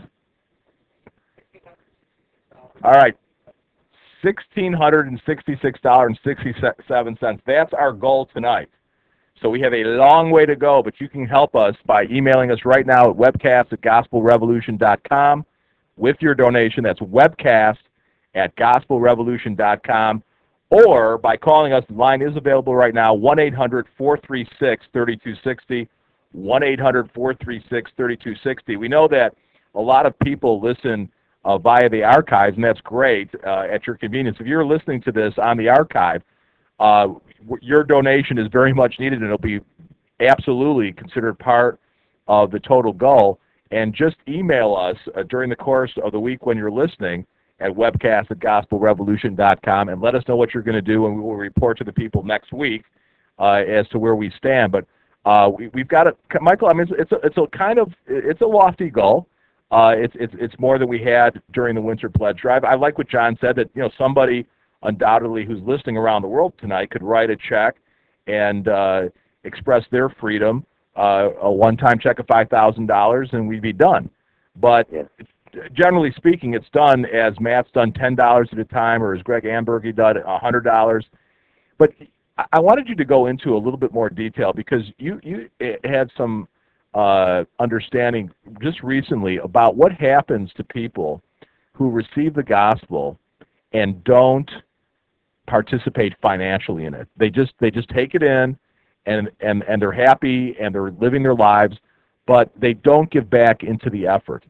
all right. sixteen sixty-six dollars and sixty-seven cents. That's our goal tonight. So we have a long way to go, but you can help us by emailing us right now at webcast at gospel revolution dot com with your donation. That's webcast at gospel revolution dot com. Or by calling us. The line is available right now, one eight hundred, four three six, three two six zero, one eight hundred, four three six, three two six zero. We know that a lot of people listen uh, via the archives, and that's great uh, at your convenience. If you're listening to this on the archive, uh, your donation is very much needed, and it'll be absolutely considered part of the total goal. And just email us uh, during the course of the week when you're listening at webcast at gospel revolution dot com, and let us know what you're going to do, and we will report to the people next week uh, as to where we stand. But uh, we, we've got a Michael. I mean, it's, it's a it's a kind of it's a lofty goal. Uh, it's it's it's more than we had during the winter pledge drive. I like what John said, that you know somebody undoubtedly who's listening around the world tonight could write a check and uh, express their freedom, uh, a one-time check of five thousand dollars, and we'd be done. But Yes. Generally speaking, it's done as Matt's done ten dollars at a time, or as Greg Ambergy done one hundred dollars. But I wanted you to go into a little bit more detail, because you, you had some uh, understanding just recently about what happens to people who receive the gospel and don't participate financially in it. They just they just take it in, and, and, and they're happy, and they're living their lives, but they don't give back into the effort.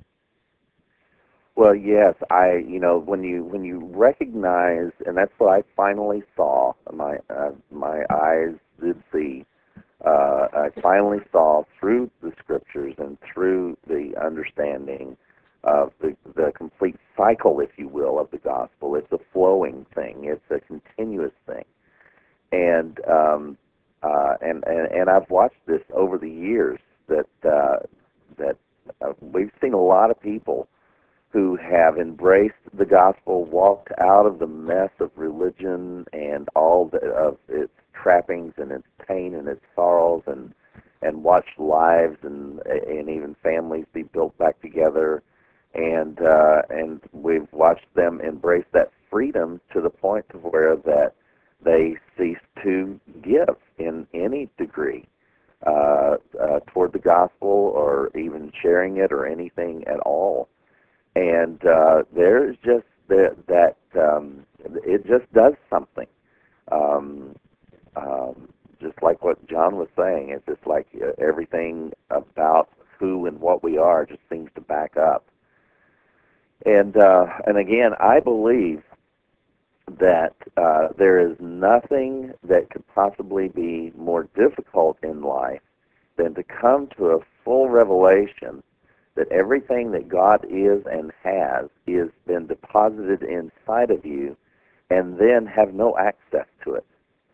Well, yes, I, you know, when you when you recognize, and that's what I finally saw. My uh, my eyes did see. Uh, I finally saw through the scriptures and through the understanding of the the complete cycle, if you will, of the gospel. It's a flowing thing. It's a continuous thing, and um, uh, and, and and I've watched this over the years. That uh, that uh, we've seen a lot of people who have embraced the gospel, walked out of the mess of religion and all the, of its trappings and its pain and its sorrows, and and watched lives and and even families be built back together, and uh, and we've watched them embrace that freedom to the point to where that they cease to give in any degree uh, uh, toward the gospel, or even sharing it, or anything at all. And uh, there's just the, that um, it just does something. Um, um, just like what John was saying, it's just like uh, everything about who and what we are just seems to back up. And uh, and again, I believe that uh, there is nothing that could possibly be more difficult in life than to come to a full revelation that everything that God is and has is been deposited inside of you, and then have no access to it,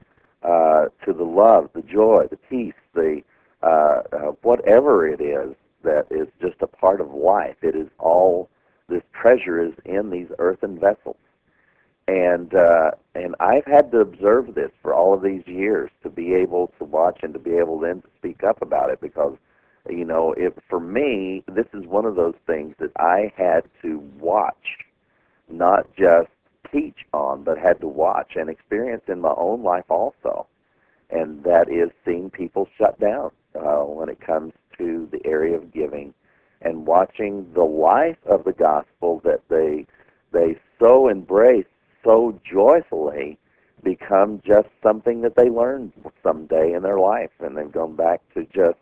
uh, to the love, the joy, the peace, the uh, uh, whatever it is that is just a part of life. It is all, this treasure is in these earthen vessels. And uh, and I've had to observe this for all of these years to be able to watch and to be able then to speak up about it, because, you know, if, for me, this is one of those things that I had to watch, not just teach on, but had to watch and experience in my own life also. And that is seeing people shut down uh, when it comes to the area of giving, and watching the life of the gospel that they they so embrace so joyfully become just something that they learned someday in their life, and they've gone back to just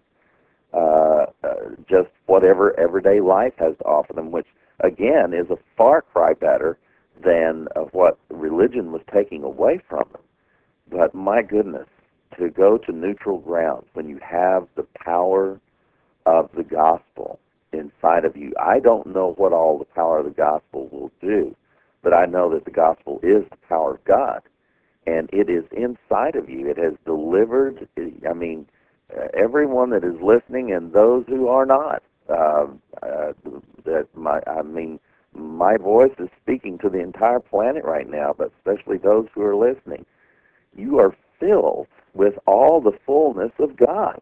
uh, uh, just whatever everyday life has to offer them, which again is a far cry better than uh, what religion was taking away from them. But my goodness, to go to neutral ground when you have the power of the gospel inside of you. I don't know what all the power of the gospel will do, but I know that the gospel is the power of God, and it is inside of you. It has delivered, I mean, uh, everyone that is listening and those who are not, uh, uh, that my, I mean, my voice is speaking to the entire planet right now, but especially those who are listening. You are filled with all the fullness of God,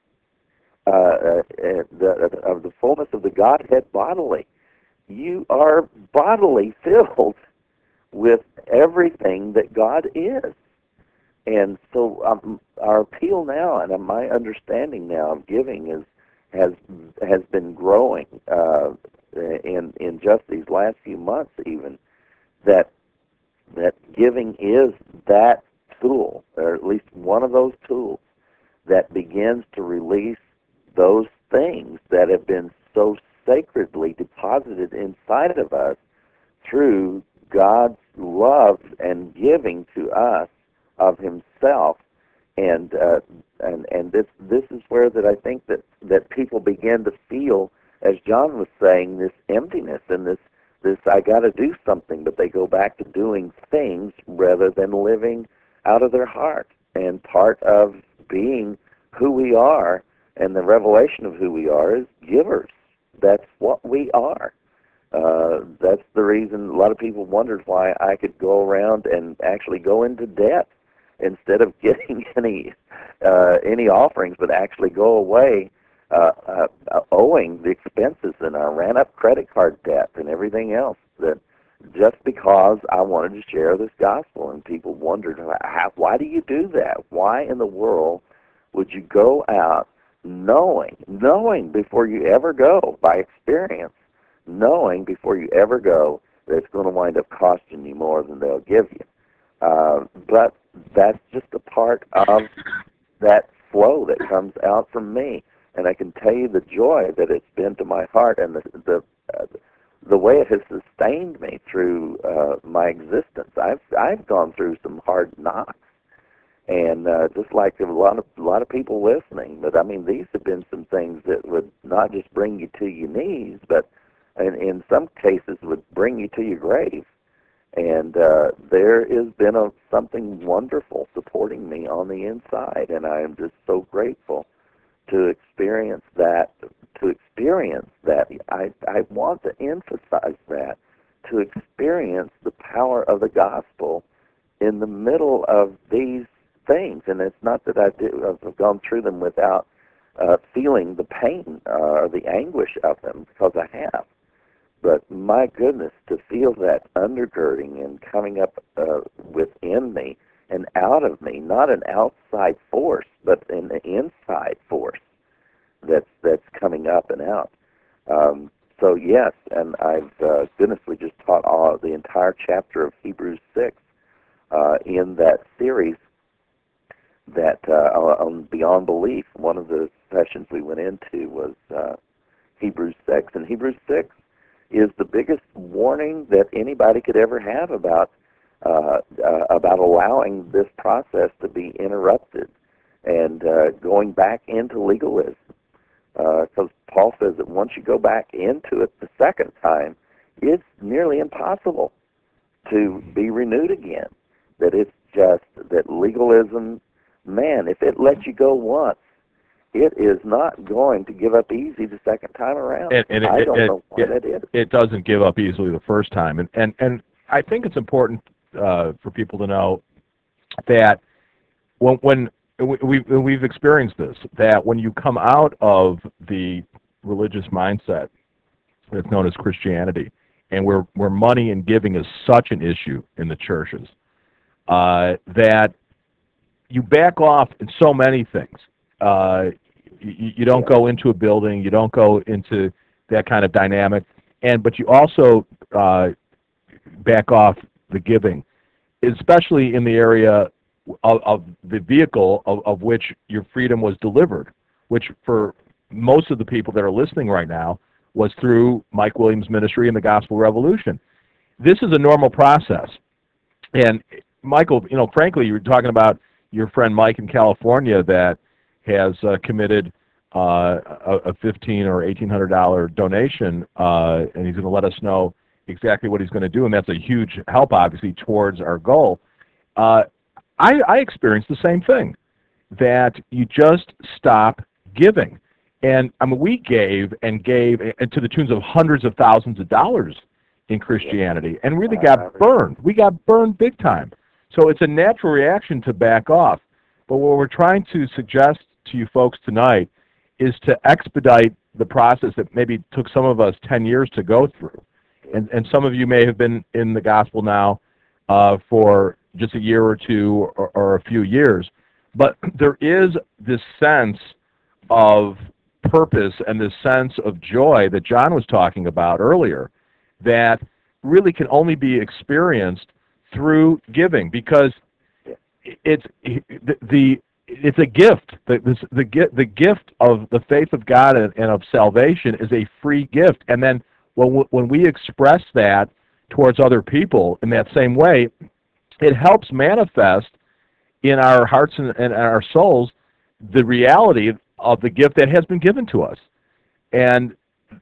uh, uh, the, of the fullness of the Godhead bodily. You are bodily filled with everything that God is. And so um, our appeal now, and my understanding now of giving is has has been growing uh, in in just these last few months, even that that giving is that tool, or at least one of those tools that begins to release those things that have been so sacredly deposited inside of us through God's love and giving to us of Himself, and uh, and and this this is where that I think that that people begin to feel, as John was saying, this emptiness and this this I got to do something, but they go back to doing things rather than living out of their heart. And part of being who we are and the revelation of who we are is givers. That's what we are. Uh, that's the reason a lot of people wondered why I could go around and actually go into debt instead of getting any uh, any offerings, but actually go away uh, uh, owing the expenses, and I ran up credit card debt and everything else, that just because I wanted to share this gospel. And people wondered, how, why do you do that? Why in the world would you go out knowing, knowing before you ever go, by experience, knowing before you ever go that it's going to wind up costing you more than they'll give you? Uh, but that's just a part of that flow that comes out from me. And I can tell you the joy that it's been to my heart, and the the, uh, the way it has sustained me through uh, my existence. I've I've gone through some hard knocks, and uh, just like a lot of a lot of people listening. But I mean, these have been some things that would not just bring you to your knees, but in, in some cases would bring you to your grave. And uh, there has been a, something wonderful supporting me on the inside, and I am just so grateful to experience that, to experience that. I, I want to emphasize that, to experience the power of the gospel in the middle of these things. And it's not that I do, I've gone through them without uh, feeling the pain uh, or the anguish of them, because I have. But my goodness, to feel that undergirding and coming up uh, within me and out of me, not an outside force, but an inside force that's that's coming up and out. Um, so yes, and I've uh, goodness, we just taught all, the entire chapter of Hebrews six uh, in that series that uh, on Beyond Belief. One of the sessions we went into was uh, Hebrews six, and Hebrews six is the biggest warning that anybody could ever have about uh, uh, about allowing this process to be interrupted and uh, going back into legalism. Because uh, Paul says that once you go back into it the second time, it's nearly impossible to be renewed again. That it's just that legalism, man, if it lets you go once, it is not going to give up easy the second time around. And, and it, I don't it, know why it, that is. It doesn't give up easily the first time. And, and, and I think it's important uh, for people to know that when, when we've, we've experienced this, that when you come out of the religious mindset that's known as Christianity, and where, where money and giving is such an issue in the churches, uh, that you back off in so many things. Uh, you, you don't go into a building, you don't go into that kind of dynamic, and but you also uh, back off the giving, especially in the area of, of the vehicle of, of which your freedom was delivered, which for most of the people that are listening right now was through Mike Williams' ministry and the Gospel Revolution. This is a normal process. And Michael, you know, frankly, you were talking about your friend Mike in California that has uh, committed uh, a, a fifteen or eighteen hundred dollar donation, uh, and he's going to let us know exactly what he's going to do, and that's a huge help, obviously, towards our goal. Uh, I, I experienced the same thing, that you just stop giving. And I mean, we gave and gave and to the tunes of hundreds of thousands of dollars in Christianity, and really got burned. We got burned big time. So it's a natural reaction to back off. But what we're trying to suggest to you folks tonight is to expedite the process that maybe took some of us ten years to go through. And, and some of you may have been in the gospel now uh, for just a year or two or, or a few years. But there is this sense of purpose and this sense of joy that John was talking about earlier that really can only be experienced through giving, because it's the, the it's a gift. The, this, the the gift of the faith of God and, and of salvation is a free gift. And then when when we express that towards other people in that same way, it helps manifest in our hearts and, and our souls the reality of the gift that has been given to us. And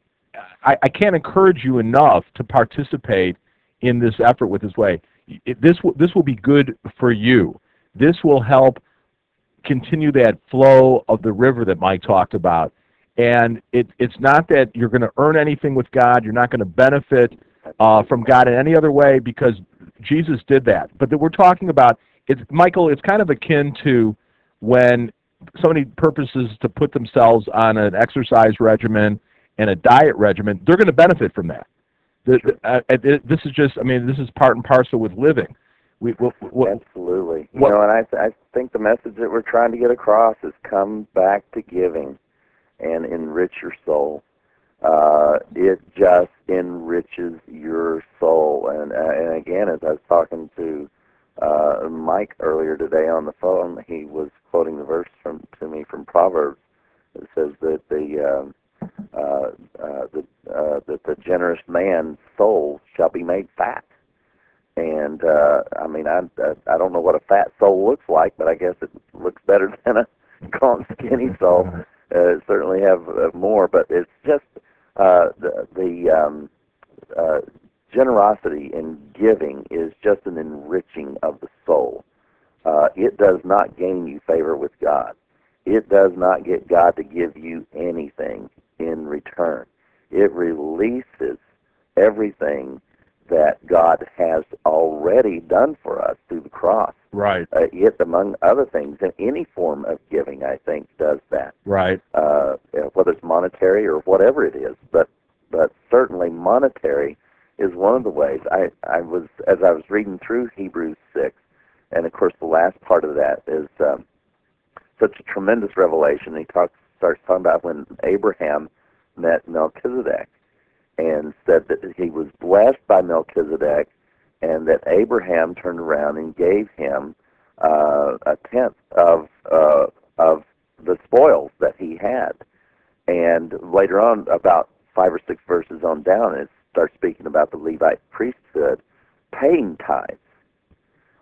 I, I can't encourage you enough to participate in this effort with this way. It, this, will, this will be good for you. This will help continue that flow of the river that Mike talked about. And it, it's not that you're going to earn anything with God. You're not going to benefit uh, from God in any other way, because Jesus did that. But that we're talking about, it's, Michael, it's kind of akin to when somebody purposes to put themselves on an exercise regimen and a diet regimen. They're going to benefit from that. The, Sure. the, uh, it, this is just, I mean, this is part and parcel with living. We, we, we, Absolutely. You what, know, and I, th- I think the message that we're trying to get across is come back to giving and enrich your soul. Uh, it just enriches your soul. And, uh, and again, as I was talking to uh, Mike earlier today on the phone, he was quoting the verse from to me from Proverbs. It says that the um, uh, uh, the, uh, that the generous man's soul shall be made fat. And uh, I mean, I, I I don't know what a fat soul looks like, but I guess it looks better than a gaunt, skinny soul. Uh, it certainly have uh, more, but it's just uh, the the um, uh, generosity in giving is just an enriching of the soul. Uh, it does not gain you favor with God. It does not get God to give you anything in return. It releases everything that God has already done for us through the cross. right, Uh, it, among other things, in any form of giving, I think, does that. right. Uh, whether it's monetary or whatever it is, but but certainly monetary is one of the ways. I, I was as I was reading through Hebrews six, and of course the last part of that is um, such a tremendous revelation. He talks starts talking about when Abraham met Melchizedek, and said that he was blessed by Melchizedek, and that Abraham turned around and gave him uh, a tenth of uh, of the spoils that he had. And later on, about five or six verses on down, it starts speaking about the Levite priesthood paying tithes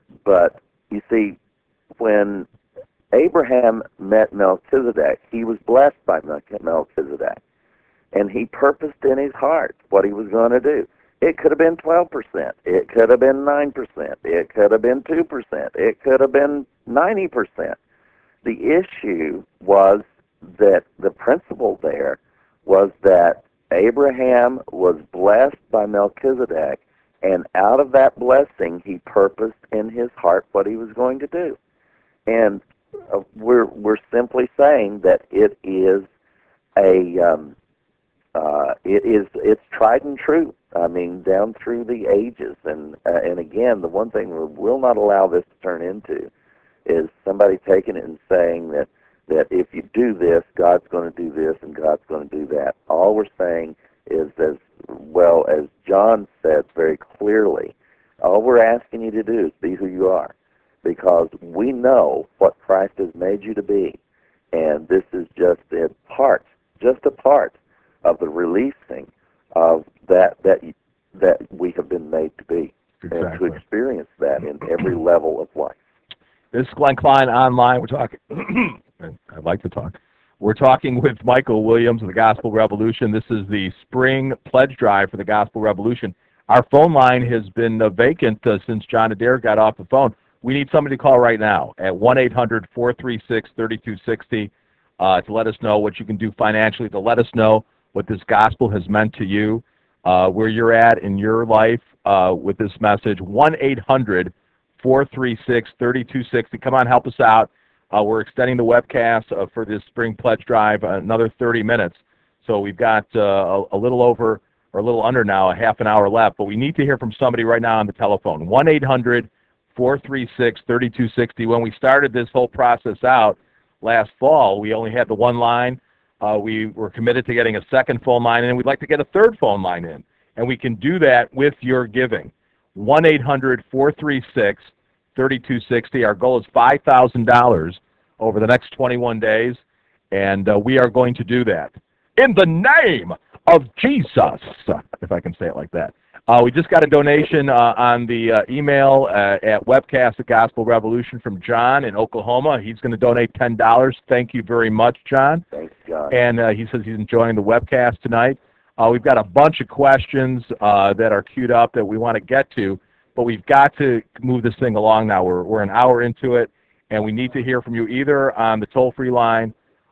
but you see, when Abraham met Melchizedek, he was blessed by Melchizedek, and he purposed in his heart what he was going to do. It could have been twelve percent. It could have been nine percent. It could have been two percent. It could have been ninety percent. The issue was that the principle there was that Abraham was blessed by Melchizedek, and out of that blessing, he purposed in his heart what he was going to do. And uh, we're we're simply saying that it is a um, uh, it is it's tried and true. I mean, down through the ages. And uh, and again, the one thing we will not allow this to turn into is somebody taking it and saying that that if you do this, God's going to do this and God's going to do that. All we're saying is, as well as John said very clearly, all we're asking you to do is be who you are, because we know what Christ has made you to be, and this is just a part, just a part of the releasing of that that that we have been made to be, Exactly. and to experience that in every level of life. This is Glenn Klein online. We're talking. I'd like to talk. We're talking with Michael Williams of the Gospel Revolution. This is the spring pledge drive for the Gospel Revolution. Our phone line has been uh, vacant uh, since John Adair got off the phone. We need somebody to call right now at one eight hundred, four three six, three two six zero uh, to let us know what you can do financially, to let us know what this gospel has meant to you, uh, where you're at in your life uh, with this message. one eight hundred, four three six, three two six zero. Come on, help us out. Uh, we're extending the webcast uh, for this spring pledge drive uh, another thirty minutes. So we've got uh, a, a little over, or a little under now, a half an hour left. But we need to hear from somebody right now on the telephone. one eight hundred, four three six, three two six zero. When we started this whole process out last fall, we only had the one line. Uh, we were committed to getting a second phone line in, and we'd like to get a third phone line in. And we can do that with your giving. one eight hundred, four three six, three two six zero. Our goal is five thousand dollars over the next twenty-one days, and uh, we are going to do that in the name of Jesus, if I can say it like that. Uh, we just got a donation uh, on the uh, email uh, at webcast at Gospel Revolution from John in Oklahoma. He's going to donate ten dollars. Thank you very much, John. Thanks, John. And uh, he says he's enjoying the webcast tonight. Uh, we've got a bunch of questions uh, that are queued up that we want to get to, but we've got to move this thing along now. We're, we're an hour into it, and we need to hear from you either on the toll-free line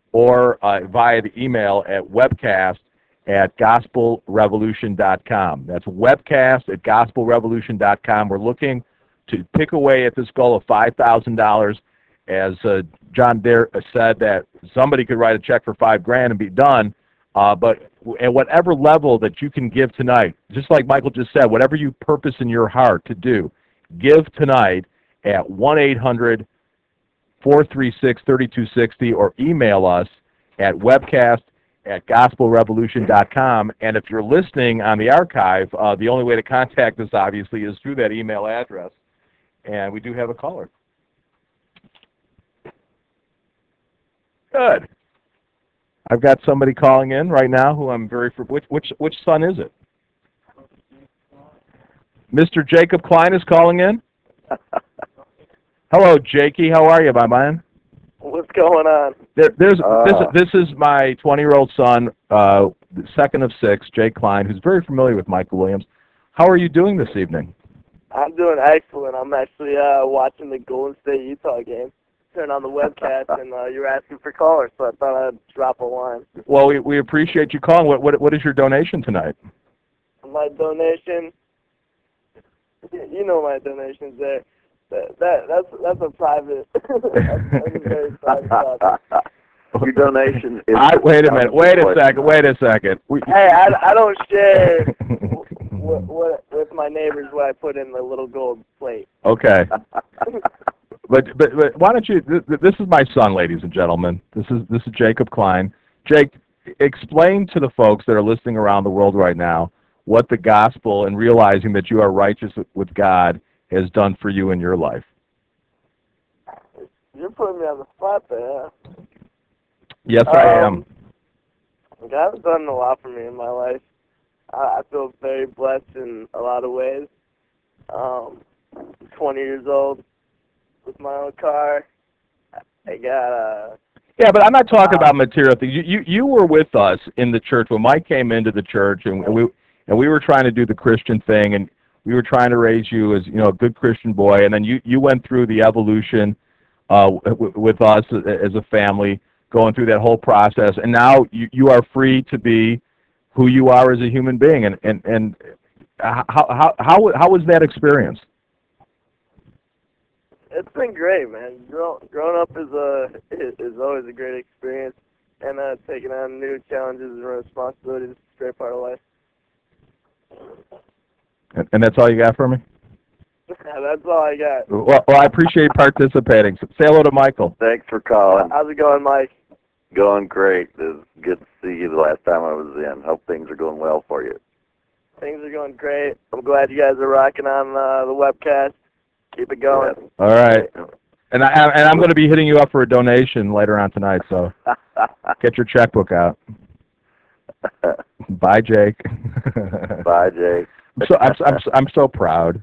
or uh, via the email at webcast at gospel revolution dot com. That's webcast at gospel revolution dot com. We're looking to pick away at this goal of five thousand dollars. As uh, John Dare said, that somebody could write a check for five grand and be done, uh, but at whatever level that you can give tonight, just like Michael just said, whatever you purpose in your heart to do, give tonight at one eight hundred, four three six, three two six zero or email us at webcast at gospel revolution dot com. And if you're listening on the archive, uh, the only way to contact us, obviously, is through that email address. And we do have a caller. Good. I've got somebody calling in right now who I'm very, for, which, which, which son is it? Mister Jacob Klein is calling in? Hello, Jakey. How are you, my man? What's going on? There, there's Uh. this. This is my twenty-year-old son, uh, the second of six, Jake Klein, who's very familiar with Michael Williams. How are you doing this evening? I'm doing excellent. I'm actually uh, watching the Golden State Utah game. Turn on the webcast, and uh, you're asking for callers, so I thought I'd drop a line. Well, we, we appreciate you calling. What, what what is your donation tonight? My donation, you know my donations there. That, that that's that's a private. that's, that's a very private topic. Your donation is... I, wait a minute. Wait a second. Wait a second. We, Hey, I, I don't share what, what, with my neighbors what I put in the little gold plate. Okay. But, but but why don't you? Th this is my son, ladies and gentlemen. This is this is Jacob Klein. Jake, explain to the folks that are listening around the world right now what the gospel and realizing that you are righteous with God has done for you in your life. You're putting me on the spot there. Huh? Yes, I am. Um, God's done a lot for me in my life. I, I feel very blessed in a lot of ways. Um, twenty years old with my own car. I got uh. Yeah, but I'm not talking uh, about material things. You, you you were with us in the church when Mike came into the church, and we and we were trying to do the Christian thing, and we were trying to raise you as, you know, a good Christian boy, and then you you went through the evolution uh, w with us as a family, going through that whole process, and now you you are free to be who you are as a human being, and and and how how how how was that experience? It's been great, man. Grow, growing up is a is, is always a great experience, and uh, taking on new challenges and responsibilities is a great part of life. And, and that's all you got for me? That's all I got. Well, well, I appreciate participating. Say hello to Michael. Thanks for calling. How's it going, Mike? Going great. It was good to see you the last time I was in. Hope things are going well for you. Things are going great. I'm glad you guys are rocking on uh, the webcast. Keep it going. Yes. All right. And, I, and I'm going to be hitting you up for a donation later on tonight, so get your checkbook out. Bye, Jake. Bye, Jake. I'm so, I'm, I'm, I'm so proud.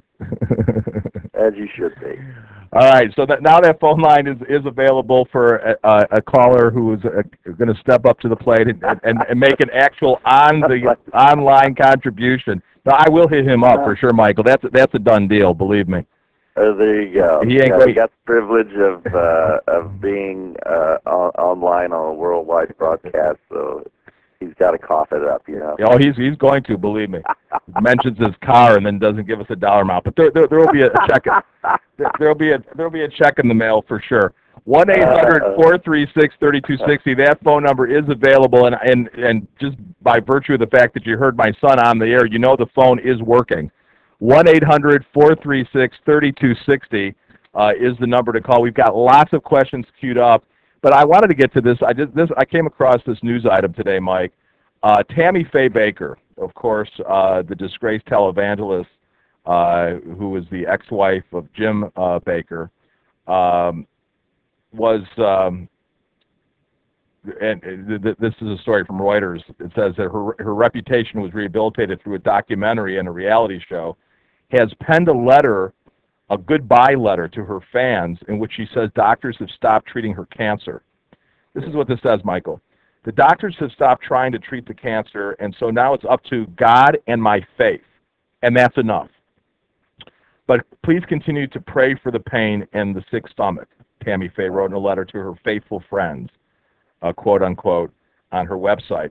As you should be. All right, so that now that phone line is, is available for a, a, a caller who is going to step up to the plate and, and, and make an actual on the online contribution. Now, I will hit him up for sure, Michael. That's that's a done deal, believe me. Uh, there you go. He ain't yeah, going. He got the privilege of uh, of being uh, on, online on a worldwide broadcast, so he's got to cough it up, you know. Oh, he's he's going to, believe me. Mentions his car and then doesn't give us a dollar amount, but there there there will be a check. There there'll be a there'll be a check in the mail for sure. One eight hundred four three six thirty two sixty. That phone number is available, and and and just by virtue of the fact that you heard my son on the air, you know the phone is working. One eight hundred four three six thirty two sixty uh, is the number to call. We've got lots of questions queued up, but I wanted to get to this. I just this I came across this news item today, Mike. Uh, Tammy Faye Bakker, of course, uh, the disgraced televangelist, uh, who was the ex-wife of Jim uh, Bakker, um, was, um, and th this is a story from Reuters. It says that her her reputation was rehabilitated through a documentary and a reality show. Has penned a letter, a goodbye letter to her fans, in which she says doctors have stopped treating her cancer. This is what this says, Michael. The doctors have stopped trying to treat the cancer, and so now it's up to God and my faith, and that's enough. But please continue to pray for the pain and the sick stomach, Tammy Faye wrote in a letter to her faithful friends, uh, quote unquote, on her website.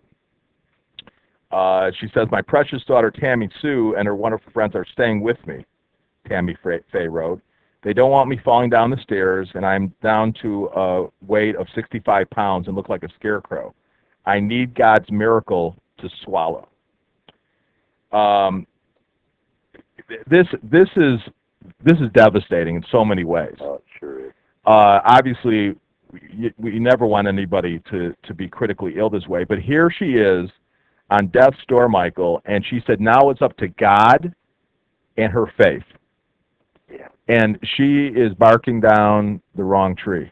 Uh, she says, my precious daughter Tammy Sue and her wonderful friends are staying with me, Tammy Faye wrote. They don't want me falling down the stairs, and I'm down to a weight of sixty-five pounds and look like a scarecrow. I need God's miracle to swallow. Um, this this is this is devastating in so many ways. Oh, it sure is. Uh, obviously, we, we never want anybody to to be critically ill this way, but here she is on death's door, Michael, and she said now it's up to God and her faith. Yeah. And she is barking down the wrong tree.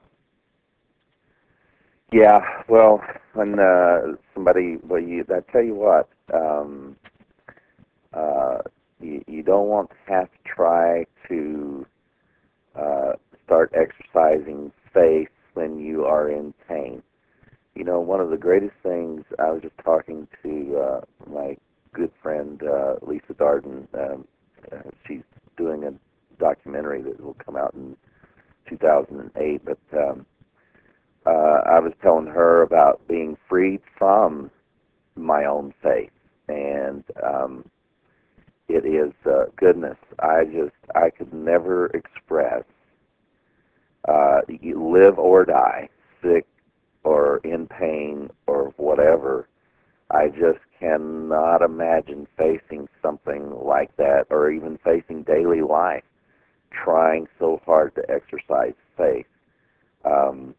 Yeah, well, when uh, somebody, well, you, I tell you what, um, uh, you, you don't want to have to try to uh, start exercising faith when you are in pain. You know, one of the greatest things, I was just talking to uh, my good friend uh, Lisa Darden. Um, uh, she's doing a documentary that will come out in two thousand eight, but um, uh, I was telling her about being freed from my own faith, and um, it is uh, goodness. I just, I could never express uh, you live or die, sick or in pain or whatever. I just cannot imagine facing something like that, or even facing daily life, trying so hard to exercise faith. Um,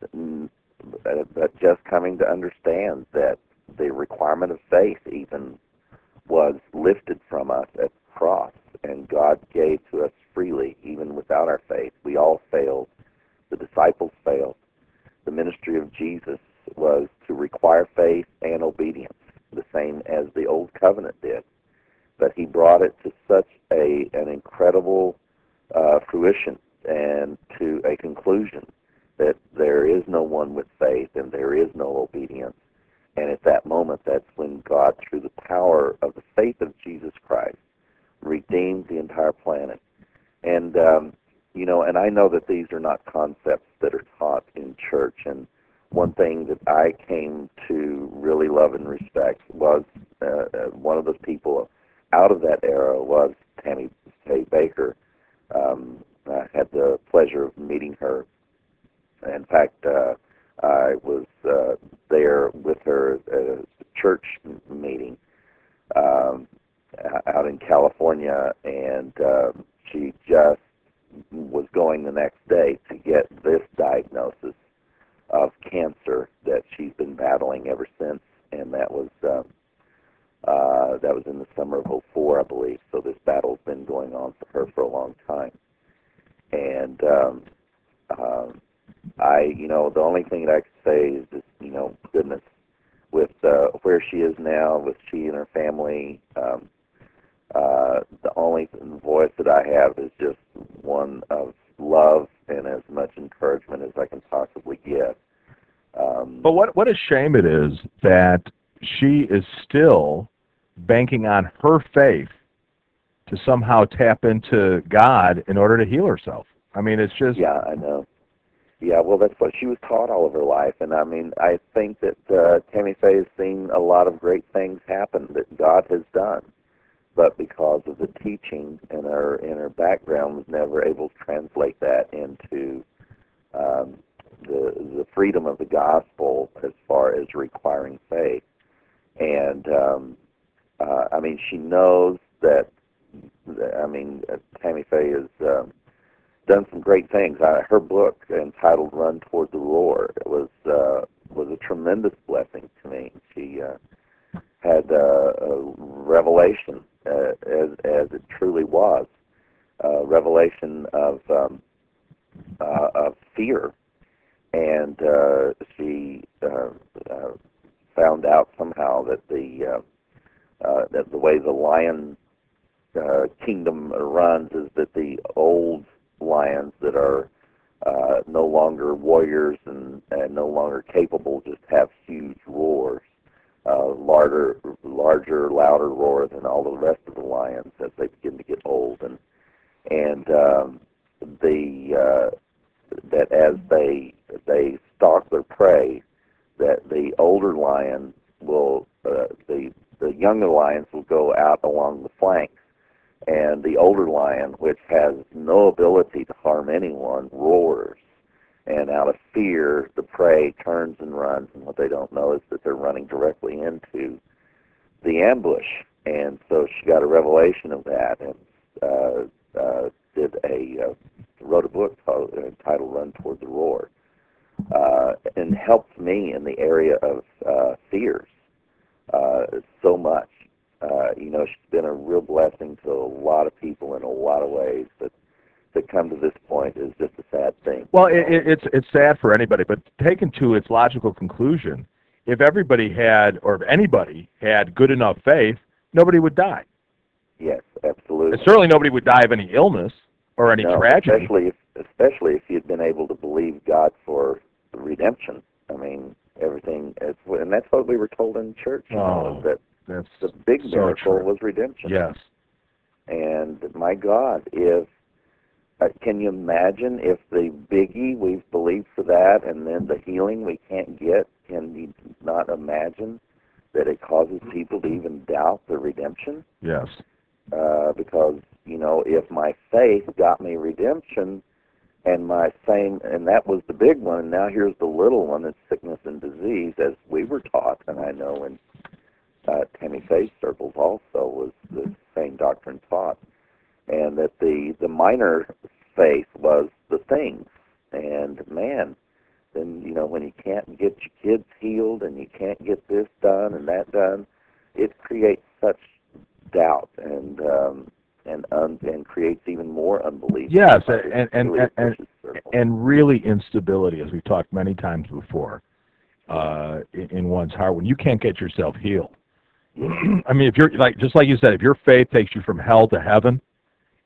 but just coming to understand that the requirement of faith even was lifted from us at the cross, and God gave to us freely, even without our faith. We all failed. The disciples failed. The ministry of Jesus was to require faith and obedience, the same as the Old Covenant did. But he brought it to such a an incredible uh, fruition and to a conclusion that there is no one with faith and there is no obedience. And at that moment, that's when God, through the power of the faith of Jesus Christ, redeemed the entire planet. And, um, you know, and I know that these are not concepts that are taught in church. And one thing that I came to really love and respect was uh, one of those people out of that era was Tammy Faye Bakker. Um, I had the pleasure of meeting her. In fact, uh, I was uh, there with her at a church meeting um, out in California, and uh, she just was going the next day to get this diagnosis of cancer that she's been battling ever since, and that was um, uh, that was in the summer of oh four, I believe. So this battle's been going on for her for a long time, and um, um, I, you know, the only thing that I could say is just, you know, goodness, with uh, where she is now, with she and her family. Um, Uh, the only voice that I have is just one of love and as much encouragement as I can possibly give. Um, but what what a shame it is that she is still banking on her faith to somehow tap into God in order to heal herself. I mean, it's just... Yeah, I know. Yeah, well, that's what she was taught all of her life. And, I mean, I think that uh, Tammy Faye has seen a lot of great things happen that God has done. But because of the teaching in her in her background, was never able to translate that into um, the the freedom of the gospel as far as requiring faith. And um, uh, I mean, she knows that. I mean, uh, Tammy Faye has um, done some great things. Uh, her book entitled "Run Toward the Roar" was uh, was a tremendous blessing to me. She uh, had uh, a revelation, uh, as as it truly was, a revelation of um, uh, of fear, and uh, she uh, uh, found out somehow that the uh, uh, that the way the lion uh, kingdom runs is that the old lions that are uh, no longer warriors and, and no longer capable just have huge roars. Uh, larger, larger, louder roar than all the rest of the lions as they begin to get old, and and um, the uh, that as they they stalk their prey, that the older lion will uh, the the younger lions will go out along the flanks, and the older lion, which has no ability to harm anyone, roars. And out of fear, the prey turns and runs, and what they don't know is that they're running directly into the ambush. And so she got a revelation of that, and uh, uh, did a uh, wrote a book called, uh, entitled "Run Toward the Roar," uh, and helped me in the area of uh, fears uh, so much. Uh, you know, she's been a real blessing to a lot of people in a lot of ways, but to come to this point is just a sad thing. Well, it, it, it's it's sad for anybody, but taken to its logical conclusion, if everybody had, or if anybody had good enough faith, nobody would die. Yes, absolutely. And certainly nobody would die of any illness or any no, tragedy. Especially if, especially if you'd been able to believe God for redemption. I mean, everything, is, and that's what we were told in church, you oh, know, that that's the big so miracle true. was redemption. Yes. And my God, if Uh, can you imagine if the biggie we've believed for that, and then the healing we can't get? Can you not imagine that it causes people to even doubt the redemption? Yes. Uh, because, you know, if my faith got me redemption, and my same, and that was the big one, and now here's the little one, it's sickness and disease, as we were taught, and I know in uh, Tammy Faye's circles also was the same doctrine taught. And that the, the minor faith was the things. And, man, then, you know, when you can't get your kids healed and you can't get this done and that done, it creates such doubt and um, and un, and creates even more unbelief. Yes, and and, really and, and, and really instability, as we've talked many times before, uh, in, in one's heart. When you can't get yourself healed. I mean, if you're, like, just like you said, if your faith takes you from hell to heaven,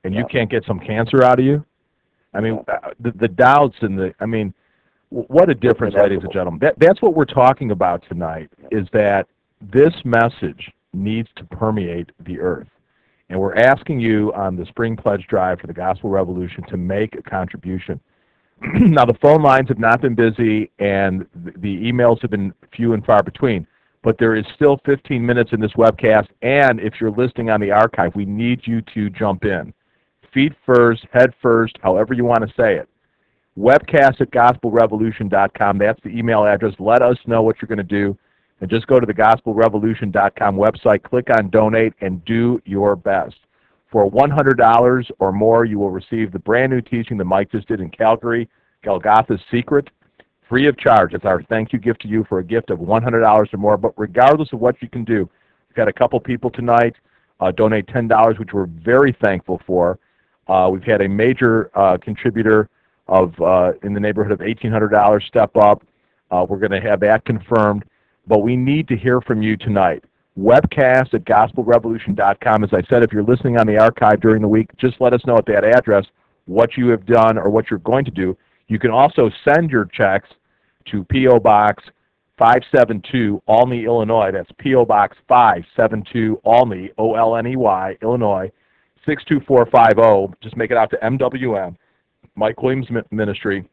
and Yeah. you can't get some cancer out of you? I mean, uh, the, the doubts and the, I mean, w- what a difference, ladies and inevitable. gentlemen. That, that's what we're talking about tonight, is that this message needs to permeate the earth. And we're asking you on the Spring Pledge Drive for the Gospel Revolution to make a contribution. Now, the phone lines have not been busy, and th- the emails have been few and far between. But there is still fifteen minutes in this webcast, and if you're listening on the archive, we need you to jump in. Feet first, head first, however you want to say it. Webcast at gospel revolution dot com. That's the email address. Let us know what you're going to do. And just go to the gospel revolution dot com website, click on Donate, and do your best. For one hundred dollars or more, you will receive the brand new teaching that Mike just did in Calgary, Golgotha's Secret, free of charge. It's our thank you gift to you for a gift of one hundred dollars or more. But regardless of what you can do, we've got a couple people tonight uh, donate ten dollars, which we're very thankful for. Uh, we've had a major uh, contributor of uh, in the neighborhood of eighteen hundred dollars step up. Uh, we're going to have that confirmed. But we need to hear from you tonight. Webcast at gospel revolution dot com. As I said, if you're listening on the archive during the week, just let us know at that address what you have done or what you're going to do. You can also send your checks to P O. Box five seven two, Olney, Illinois. That's P O. Box five seven two, Olney, O L N E Y, Illinois, six two four five zero. Just make it out to M W M, Mike Williams Ministry,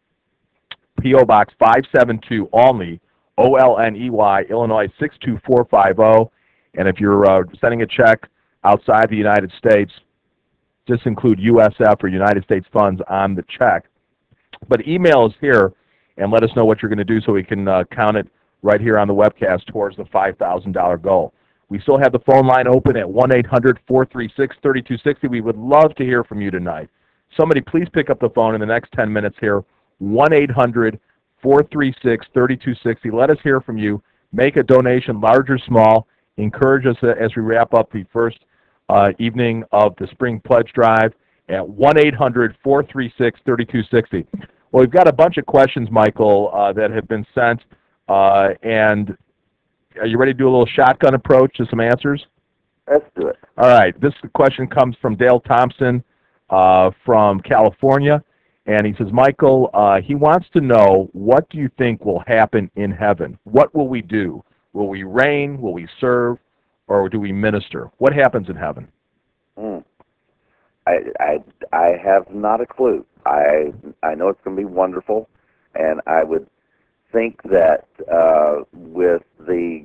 P O. Box five seven two, Olney, O L N E Y, Illinois, six two four five zero. And if you're uh, sending a check outside the United States, just include U S F or United States funds on the check. But email us here and let us know what you're going to do so we can uh, count it right here on the webcast towards the five thousand dollars goal. We still have the phone line open at one eight hundred, four three six, three two six zero. We would love to hear from you tonight. Somebody please pick up the phone in the next ten minutes here, one eight hundred, four three six, three two six zero. Let us hear from you. Make a donation, large or small. Encourage us as we wrap up the first uh, evening of the Spring Pledge Drive at one eight hundred, four three six, three two six zero. Well, we've got a bunch of questions, Michael, uh, that have been sent. Uh, and are you ready to do a little shotgun approach to some answers? Let's do it. All right. This question comes from Dale Thompson uh, from California. And he says, Michael, uh, he wants to know, what do you think will happen in heaven? What will we do? Will we reign? Will we serve? Or do we minister? What happens in heaven? Mm. I, I, I have not a clue. I, I know it's going to be wonderful, and I would think that uh, with the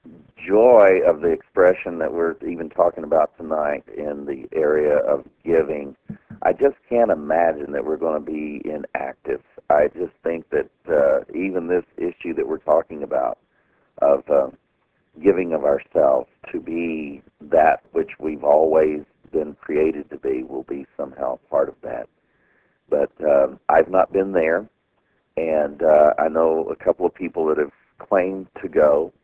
joy of the expression that we're even talking about tonight in the area of giving, I just can't imagine that we're going to be inactive. I just think that uh, even this issue that we're talking about of uh, giving of ourselves to be that which we've always been created to be will be somehow part of that. But um, I've not been there, and uh, I know a couple of people that have claimed to go.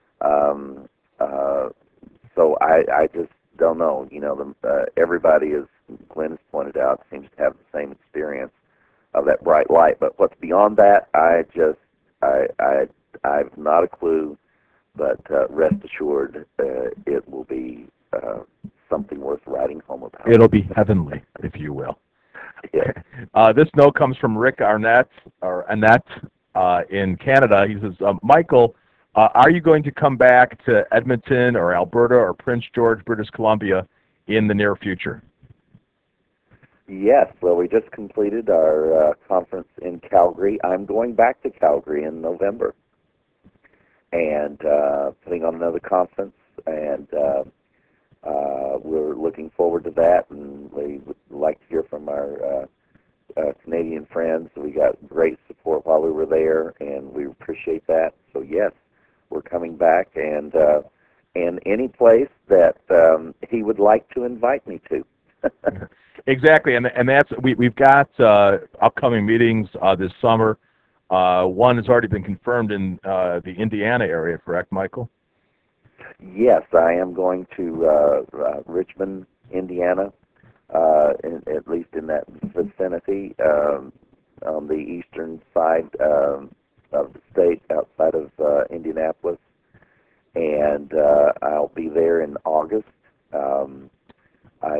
Um, uh, so I, I just don't know. You know, the, uh, everybody, as Glenn has pointed out, seems to have the same experience of that bright light. But what's beyond that, I just, I, I, I've not a clue. But uh, rest assured, uh, it will be uh, something worth writing home about. It'll be heavenly, if you will. Yeah. Uh, this note comes from Rick Arnett, or Annette, uh, in Canada. He says, uh, Michael, uh, are you going to come back to Edmonton or Alberta or Prince George, British Columbia in the near future? Yes. Well, we just completed our uh, conference in Calgary. I'm going back to Calgary in November and uh, putting on another conference, and uh, uh, we're looking forward to that, and we would like to hear from our uh, uh, Canadian friends. We got great support while we were there, and we appreciate that. So yes, we're coming back, and uh, and any place that um, he would like to invite me to. Exactly, and and that's we we've got uh, upcoming meetings uh, this summer. Uh, one has already been confirmed in uh, the Indiana area, correct, Michael? Yes, I am going to uh, uh, Richmond, Indiana, uh, in, at least in that vicinity, um, on the eastern side um, of the state, outside of uh, Indianapolis, and uh, I'll be there in August. Um, I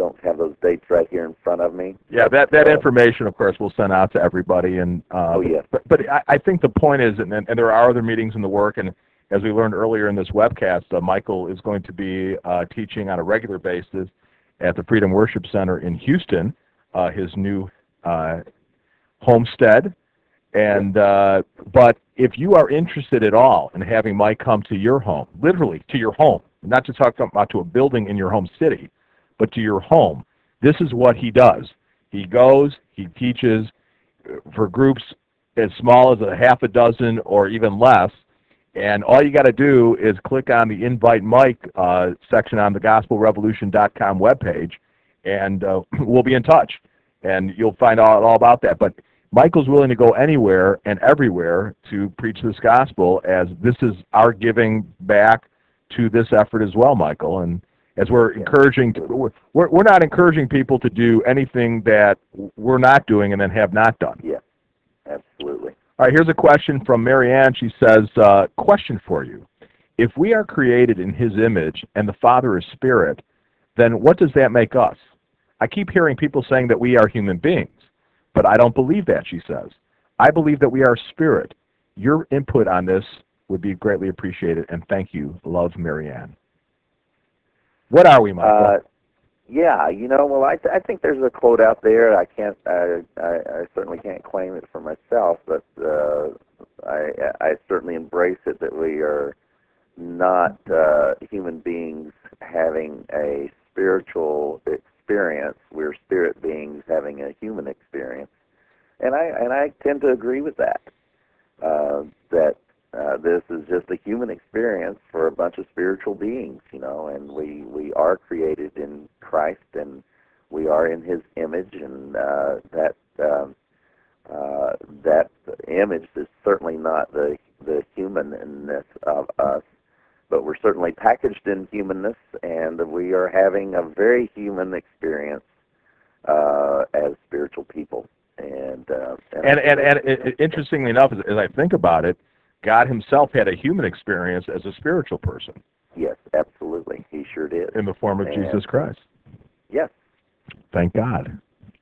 don't have those dates right here in front of me. Yeah, that that information, of course, we'll send out to everybody. And uh, oh yes. But but I, I think the point is, and, and there are other meetings in the work, and as we learned earlier in this webcast, uh, Michael is going to be uh, teaching on a regular basis at the Freedom Worship Center in Houston, uh, his new uh, homestead. And uh, but if you are interested at all in having Mike come to your home, literally to your home, not just talking about to a building in your home city, but to your home, this is what he does. He goes, he teaches for groups as small as a half a dozen or even less, and all you got to do is click on the Invite Mike uh, section on the gospel revolution dot com webpage, and uh, we'll be in touch, and you'll find out all about that. But Michael's willing to go anywhere and everywhere to preach this gospel, as this is our giving back to this effort as well, Michael. And as we're encouraging, we're, we're not encouraging people to do anything that we're not doing and then have not done. Yeah, absolutely. All right, here's a question from Marianne. She says, uh, question for you. If we are created in His image and the Father is Spirit, then what does that make us? I keep hearing people saying that we are human beings, but I don't believe that, she says. I believe that we are spirit. Your input on this would be greatly appreciated, and thank you. Love, Marianne. What are we, Michael? Uh, yeah, you know, well, I, th I think there's a quote out there. I can't, I, I, I certainly can't claim it for myself, but uh, I, I certainly embrace it that we are not uh, human beings having a spiritual experience. We're spirit beings having a human experience, and I and I tend to agree with that. Uh, that uh, this is just a human experience for a bunch of spiritual beings, you know, and we we are created in Christ, and we are in His image, and uh, that um, uh, that image is certainly not the the humanness of us, but we're certainly packaged in humanness, and we are having a very human experience uh, as spiritual people. And uh, and, and, and, and interestingly enough, as, as I think about it, God Himself had a human experience as a spiritual person. Yes, absolutely. He sure did. In the form of and, Jesus Christ. Yes. Thank God.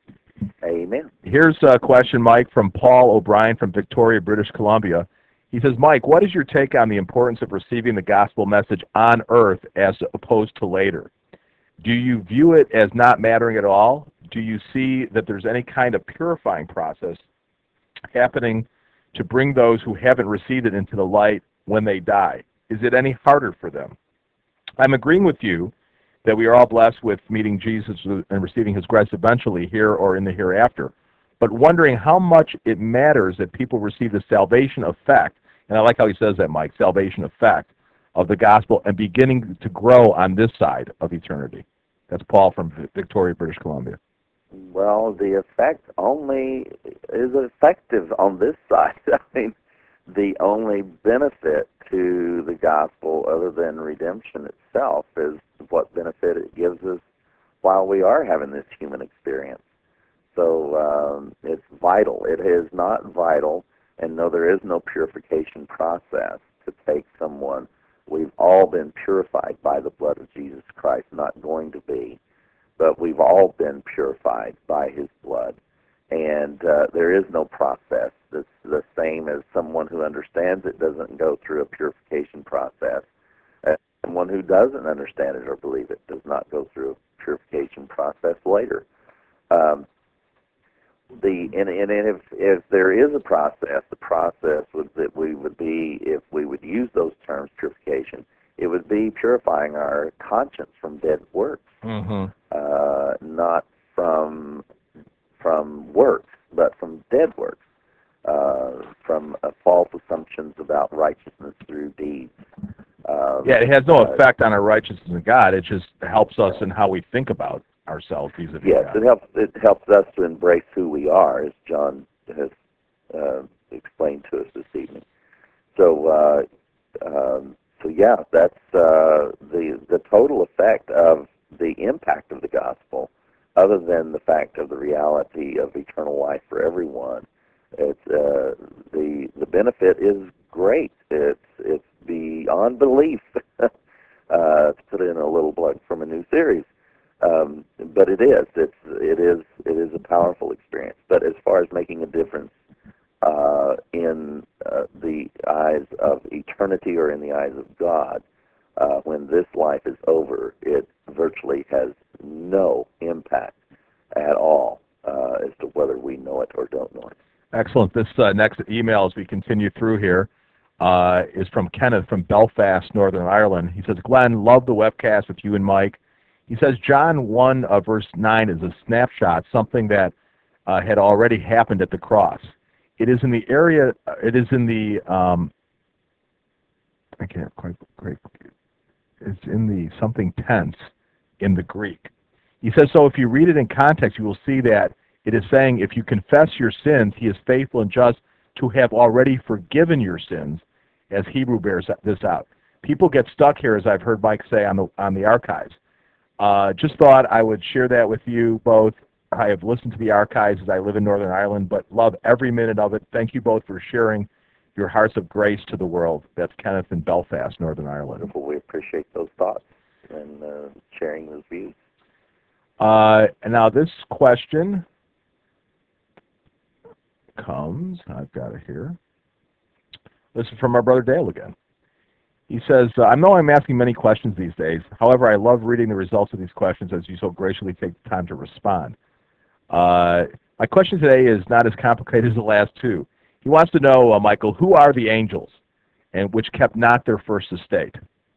Amen. Here's a question, Mike, from Paul O'Brien from Victoria, British Columbia. He says, Mike, what is your take on the importance of receiving the gospel message on earth as opposed to later? Do you view it as not mattering at all? Do you see that there's any kind of purifying process happening to bring those who haven't received it into the light when they die? Is it any harder for them? I'm agreeing with you that we are all blessed with meeting Jesus and receiving His grace eventually here or in the hereafter, but wondering how much it matters that people receive the salvation effect, and I like how he says that, Mike, salvation effect of the gospel, and beginning to grow on this side of eternity. That's Paul from Victoria, British Columbia. Well, the effect only is effective on this side. I mean, the only benefit to the gospel other than redemption itself is what benefit it gives us while we are having this human experience. So um, it's vital. It is not vital, and no, there is no purification process to take someone. We've all been purified by the blood of Jesus Christ, not going to be, but we've all been purified by His blood. And uh, there is no process that's the same as someone who understands it doesn't go through a purification process. And someone who doesn't understand it or believe it does not go through a purification process later. Um, the and, and if if there is a process, the process would that we would be, if we would use those terms, purification, it would be purifying our conscience from dead works, mm-hmm. uh, not from from works, but from dead works, uh, from uh, false assumptions about righteousness through deeds. Um, yeah, it has no uh, effect on our righteousness in God. It just helps us in how we think about ourselves vis-a-vis Yes, God. it helps. It helps us to embrace who we are, as John has uh, explained to us this evening. So, uh, um, so yeah, that's uh, the the total effect of the impact of the gospel, other than the fact of the reality of eternal life for everyone. It's uh, the the benefit is great. It's it's beyond belief. uh, to put in a little plug from a new series. Um, but it is. It's it is it is a powerful experience. But as far as making a difference uh, in uh, the eyes of eternity or in the eyes of God, uh, when this life is over, it virtually has no impact at all uh, as to whether we know it or don't know it. Excellent. This uh, next email, as we continue through here, uh, is from Kenneth from Belfast, Northern Ireland. He says, Glenn, love the webcast with you and Mike. He says John one, uh, verse nine is a snapshot, something that uh, had already happened at the cross. It is in the area, it is in the, um, I can't quite, quite, it's in the something tense in the Greek. He says, so if you read it in context, you will see that it is saying, if you confess your sins, he is faithful and just to have already forgiven your sins, as Hebrew bears this out. People get stuck here, as I've heard Mike say on the, on the archives. Uh, just thought I would share that with you both. I have listened to the archives as I live in Northern Ireland, but love every minute of it. Thank you both for sharing your hearts of grace to the world. That's Kenneth in Belfast, Northern Ireland. Well, we appreciate those thoughts and uh, sharing those views. Uh, and now this question comes, I've got it here. This is from our brother Dale again. He says, I know I'm asking many questions these days. However, I love reading the results of these questions as you so graciously take the time to respond. Uh, my question today is not as complicated as the last two. He wants to know, uh, Michael, who are the angels and which kept not their first estate?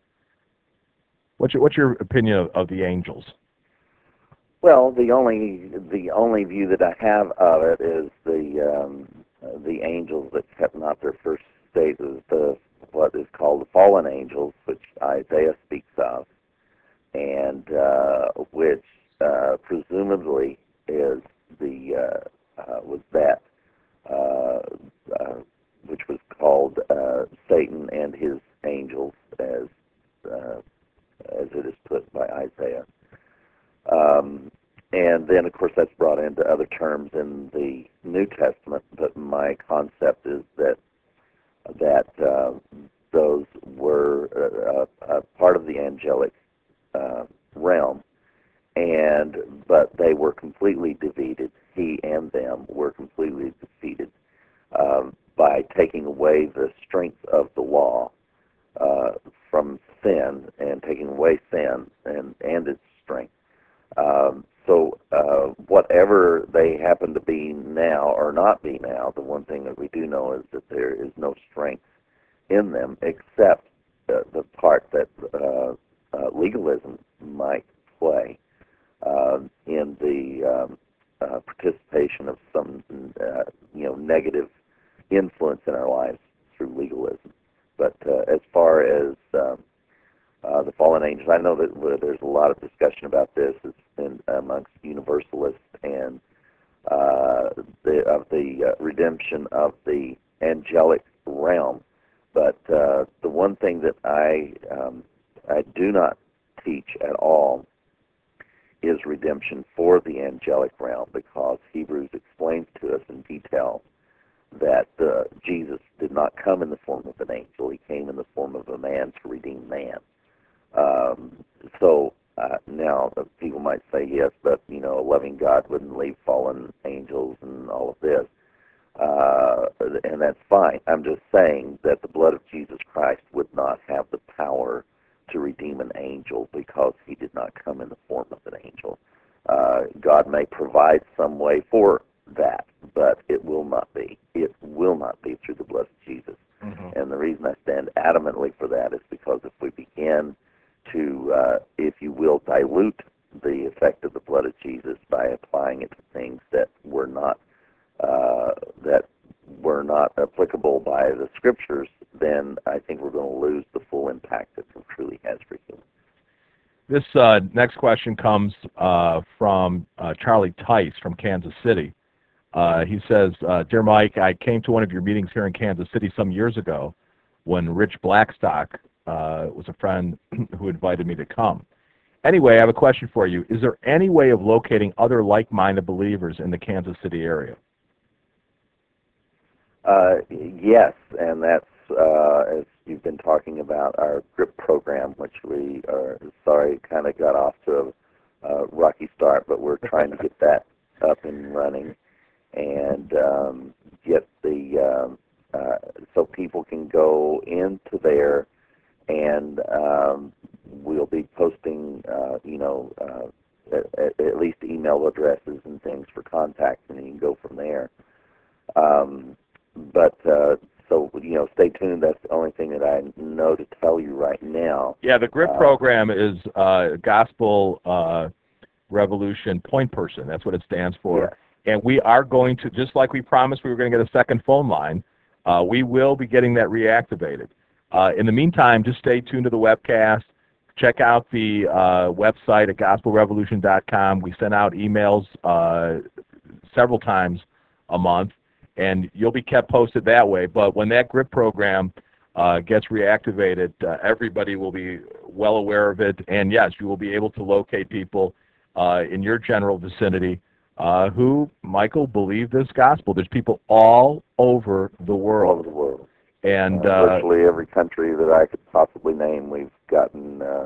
What's your, what's your opinion of, of the angels? Well, the only the only view that I have of it is the um, the angels that kept not their first state is the what is called the fallen angels, which Isaiah speaks of, and uh, which uh, presumably is the uh, uh, was that uh, uh, which was called uh, Satan and his angels, as uh, as it is put by Isaiah. Um, and then, of course, that's brought into other terms in the New Testament. But my concept is that that uh, those were uh, a part of the angelic uh, realm, and but they were completely defeated. He and them were completely defeated uh, by taking away the strength of the law uh, from sin and taking away sin and and its strength. Um, so uh, whatever they happen to be now or not be now, the one thing that we do know is that there is no strength in them except uh, the part that uh, uh, legalism might play uh, in the um, uh, participation of some uh, you know negative influence in our lives through legalism. But uh, as far as um, Uh, the fallen angels, I know that uh, there's a lot of discussion about this in, amongst universalists and uh, the, of the uh, redemption of the angelic realm. But uh, the one thing that I um, I do not teach at all is redemption for the angelic realm, because Hebrews explains to us in detail that uh, Jesus did not come in the form of an angel. He came in the form of a man to redeem man. Um, so uh, now the people might say, yes, but you know, a loving God wouldn't leave fallen angels and all of this, uh, and that's fine. I'm just saying that the blood of Jesus Christ would not have the power to redeem an angel because he did not come in the form of an angel. Uh, God may provide some way for that, but it will not be. It will not be through the blood of Jesus. Mm-hmm. And the reason I stand adamantly for that is because if we begin to, uh, if you will, dilute the effect of the blood of Jesus by applying it to things that were not uh, that were not applicable by the Scriptures, then I think we're going to lose the full impact that it truly has for humans. This uh, next question comes uh, from uh, Charlie Tice from Kansas City. Uh, he says, uh, Dear Mike, I came to one of your meetings here in Kansas City some years ago when Rich Blackstock uh, was a friend who invited me to come. Anyway, I have a question for you. Is there any way of locating other like-minded believers in the Kansas City area? Uh, yes, and that's, uh, as you've been talking about, our GRIP program, which we are sorry kind of got off to uh, rocky start, but we're trying to get that up and running and um, get the um, uh, so people can go into there, and um, we'll be posting, uh, you know, uh, at, at least email addresses and things for contact, and you can go from there. Um, but uh, so you know, stay tuned. That's the only thing that I know to tell you right now. Yeah, the GRIP uh, program is uh, Gospel uh, Revolution Point Person. That's what it stands for. Yes. And we are going to, just like we promised we were going to get a second phone line, uh, we will be getting that reactivated. Uh, in the meantime, just stay tuned to the webcast. Check out the uh, website at gospel revolution dot com. We send out emails uh, several times a month, and you'll be kept posted that way. But when that GRIP program uh, gets reactivated, uh, everybody will be well aware of it. And yes, you will be able to locate people uh, in your general vicinity uh, who, Michael, believe this gospel. There's people all over the all world. over the world. And uh, uh, virtually every country that I could possibly name, we've gotten uh,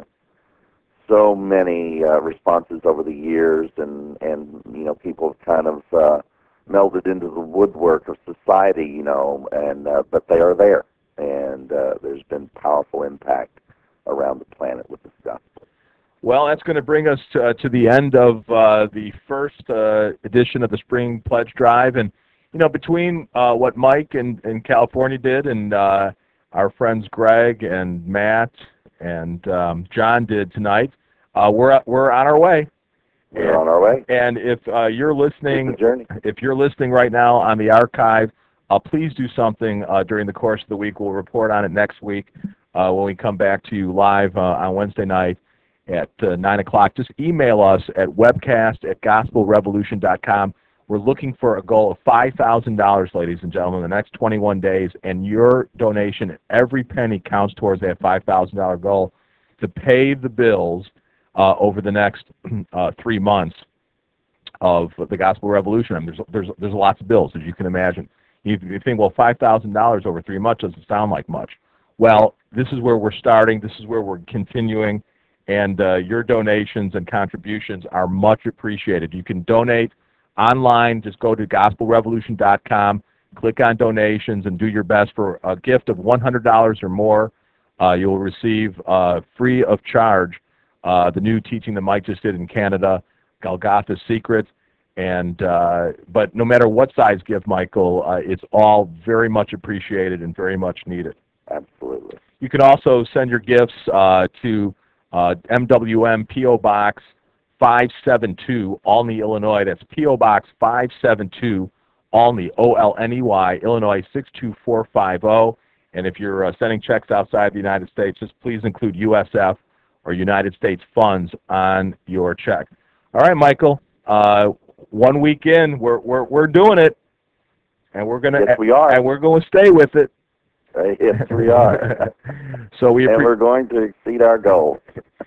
so many uh, responses over the years, and, and you know, people have kind of uh, melded into the woodwork of society, you know, and uh, but they are there, and uh, there's been powerful impact around the planet with this gospel. Well, that's going to bring us to, uh, to the end of uh, the first uh, edition of the Spring Pledge Drive. And, you know, between uh, what Mike in, in California did and uh, our friends Greg and Matt and um, John did tonight, uh, we're, we're on our way. We're and, on our way. And if uh, you're listening, It's a journey. if you're listening right now on the archive, uh, please do something uh, during the course of the week. We'll report on it next week uh, when we come back to you live uh, on Wednesday night at uh, nine o'clock. Just email us at webcast at gospel revolution dot com. We're looking for a goal of five thousand dollars, ladies and gentlemen, in the next twenty-one days, and your donation, every penny counts towards that five thousand dollar goal to pay the bills uh, over the next uh, three months of the Gospel Revolution. I mean, there's, there's, there's lots of bills, as you can imagine. You, you think, well, five thousand dollars over three months doesn't sound like much. Well, this is where we're starting. This is where we're continuing. And uh, your donations and contributions are much appreciated. You can donate online. Just go to gospel revolution dot com, click on donations, and do your best. For a gift of one hundred dollars or more, uh, you'll receive uh, free of charge uh, the new teaching that Mike just did in Canada, Golgotha's Secret. And uh, but no matter what size gift, Michael, uh, it's all very much appreciated and very much needed. Absolutely. You can also send your gifts uh, to Uh, M W M P O Box five seven two, Olney, Illinois. That's P O Box five seven two, Olney, O L N E Y, Illinois six two four five zero. And if you're uh, sending checks outside the United States, just please include U S F or United States funds on your check. All right, Michael. Uh, one week in, we're we're we're doing it, and we're gonna yes, we are, and we're going to stay with it. Yes, we are. So we and we're going to exceed our goals.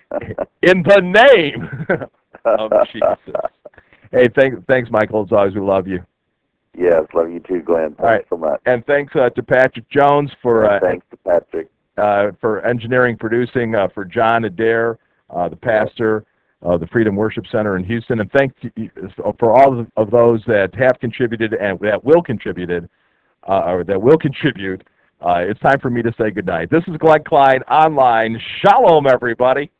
In the name of Jesus. Hey, thanks, thanks, Michael. As always, we love you. Yes, love you too, Glenn. Thanks All right. so much. And thanks uh, to Patrick Jones for uh, thanks to Patrick uh, for engineering, producing, uh, for John Adair, uh, the pastor of the Freedom Worship Center in Houston, and thanks to, for all of those that have contributed and that will contributed uh, or that will contribute. Uh, it's time for me to say goodnight. This is Glenn Klein online. Shalom, everybody.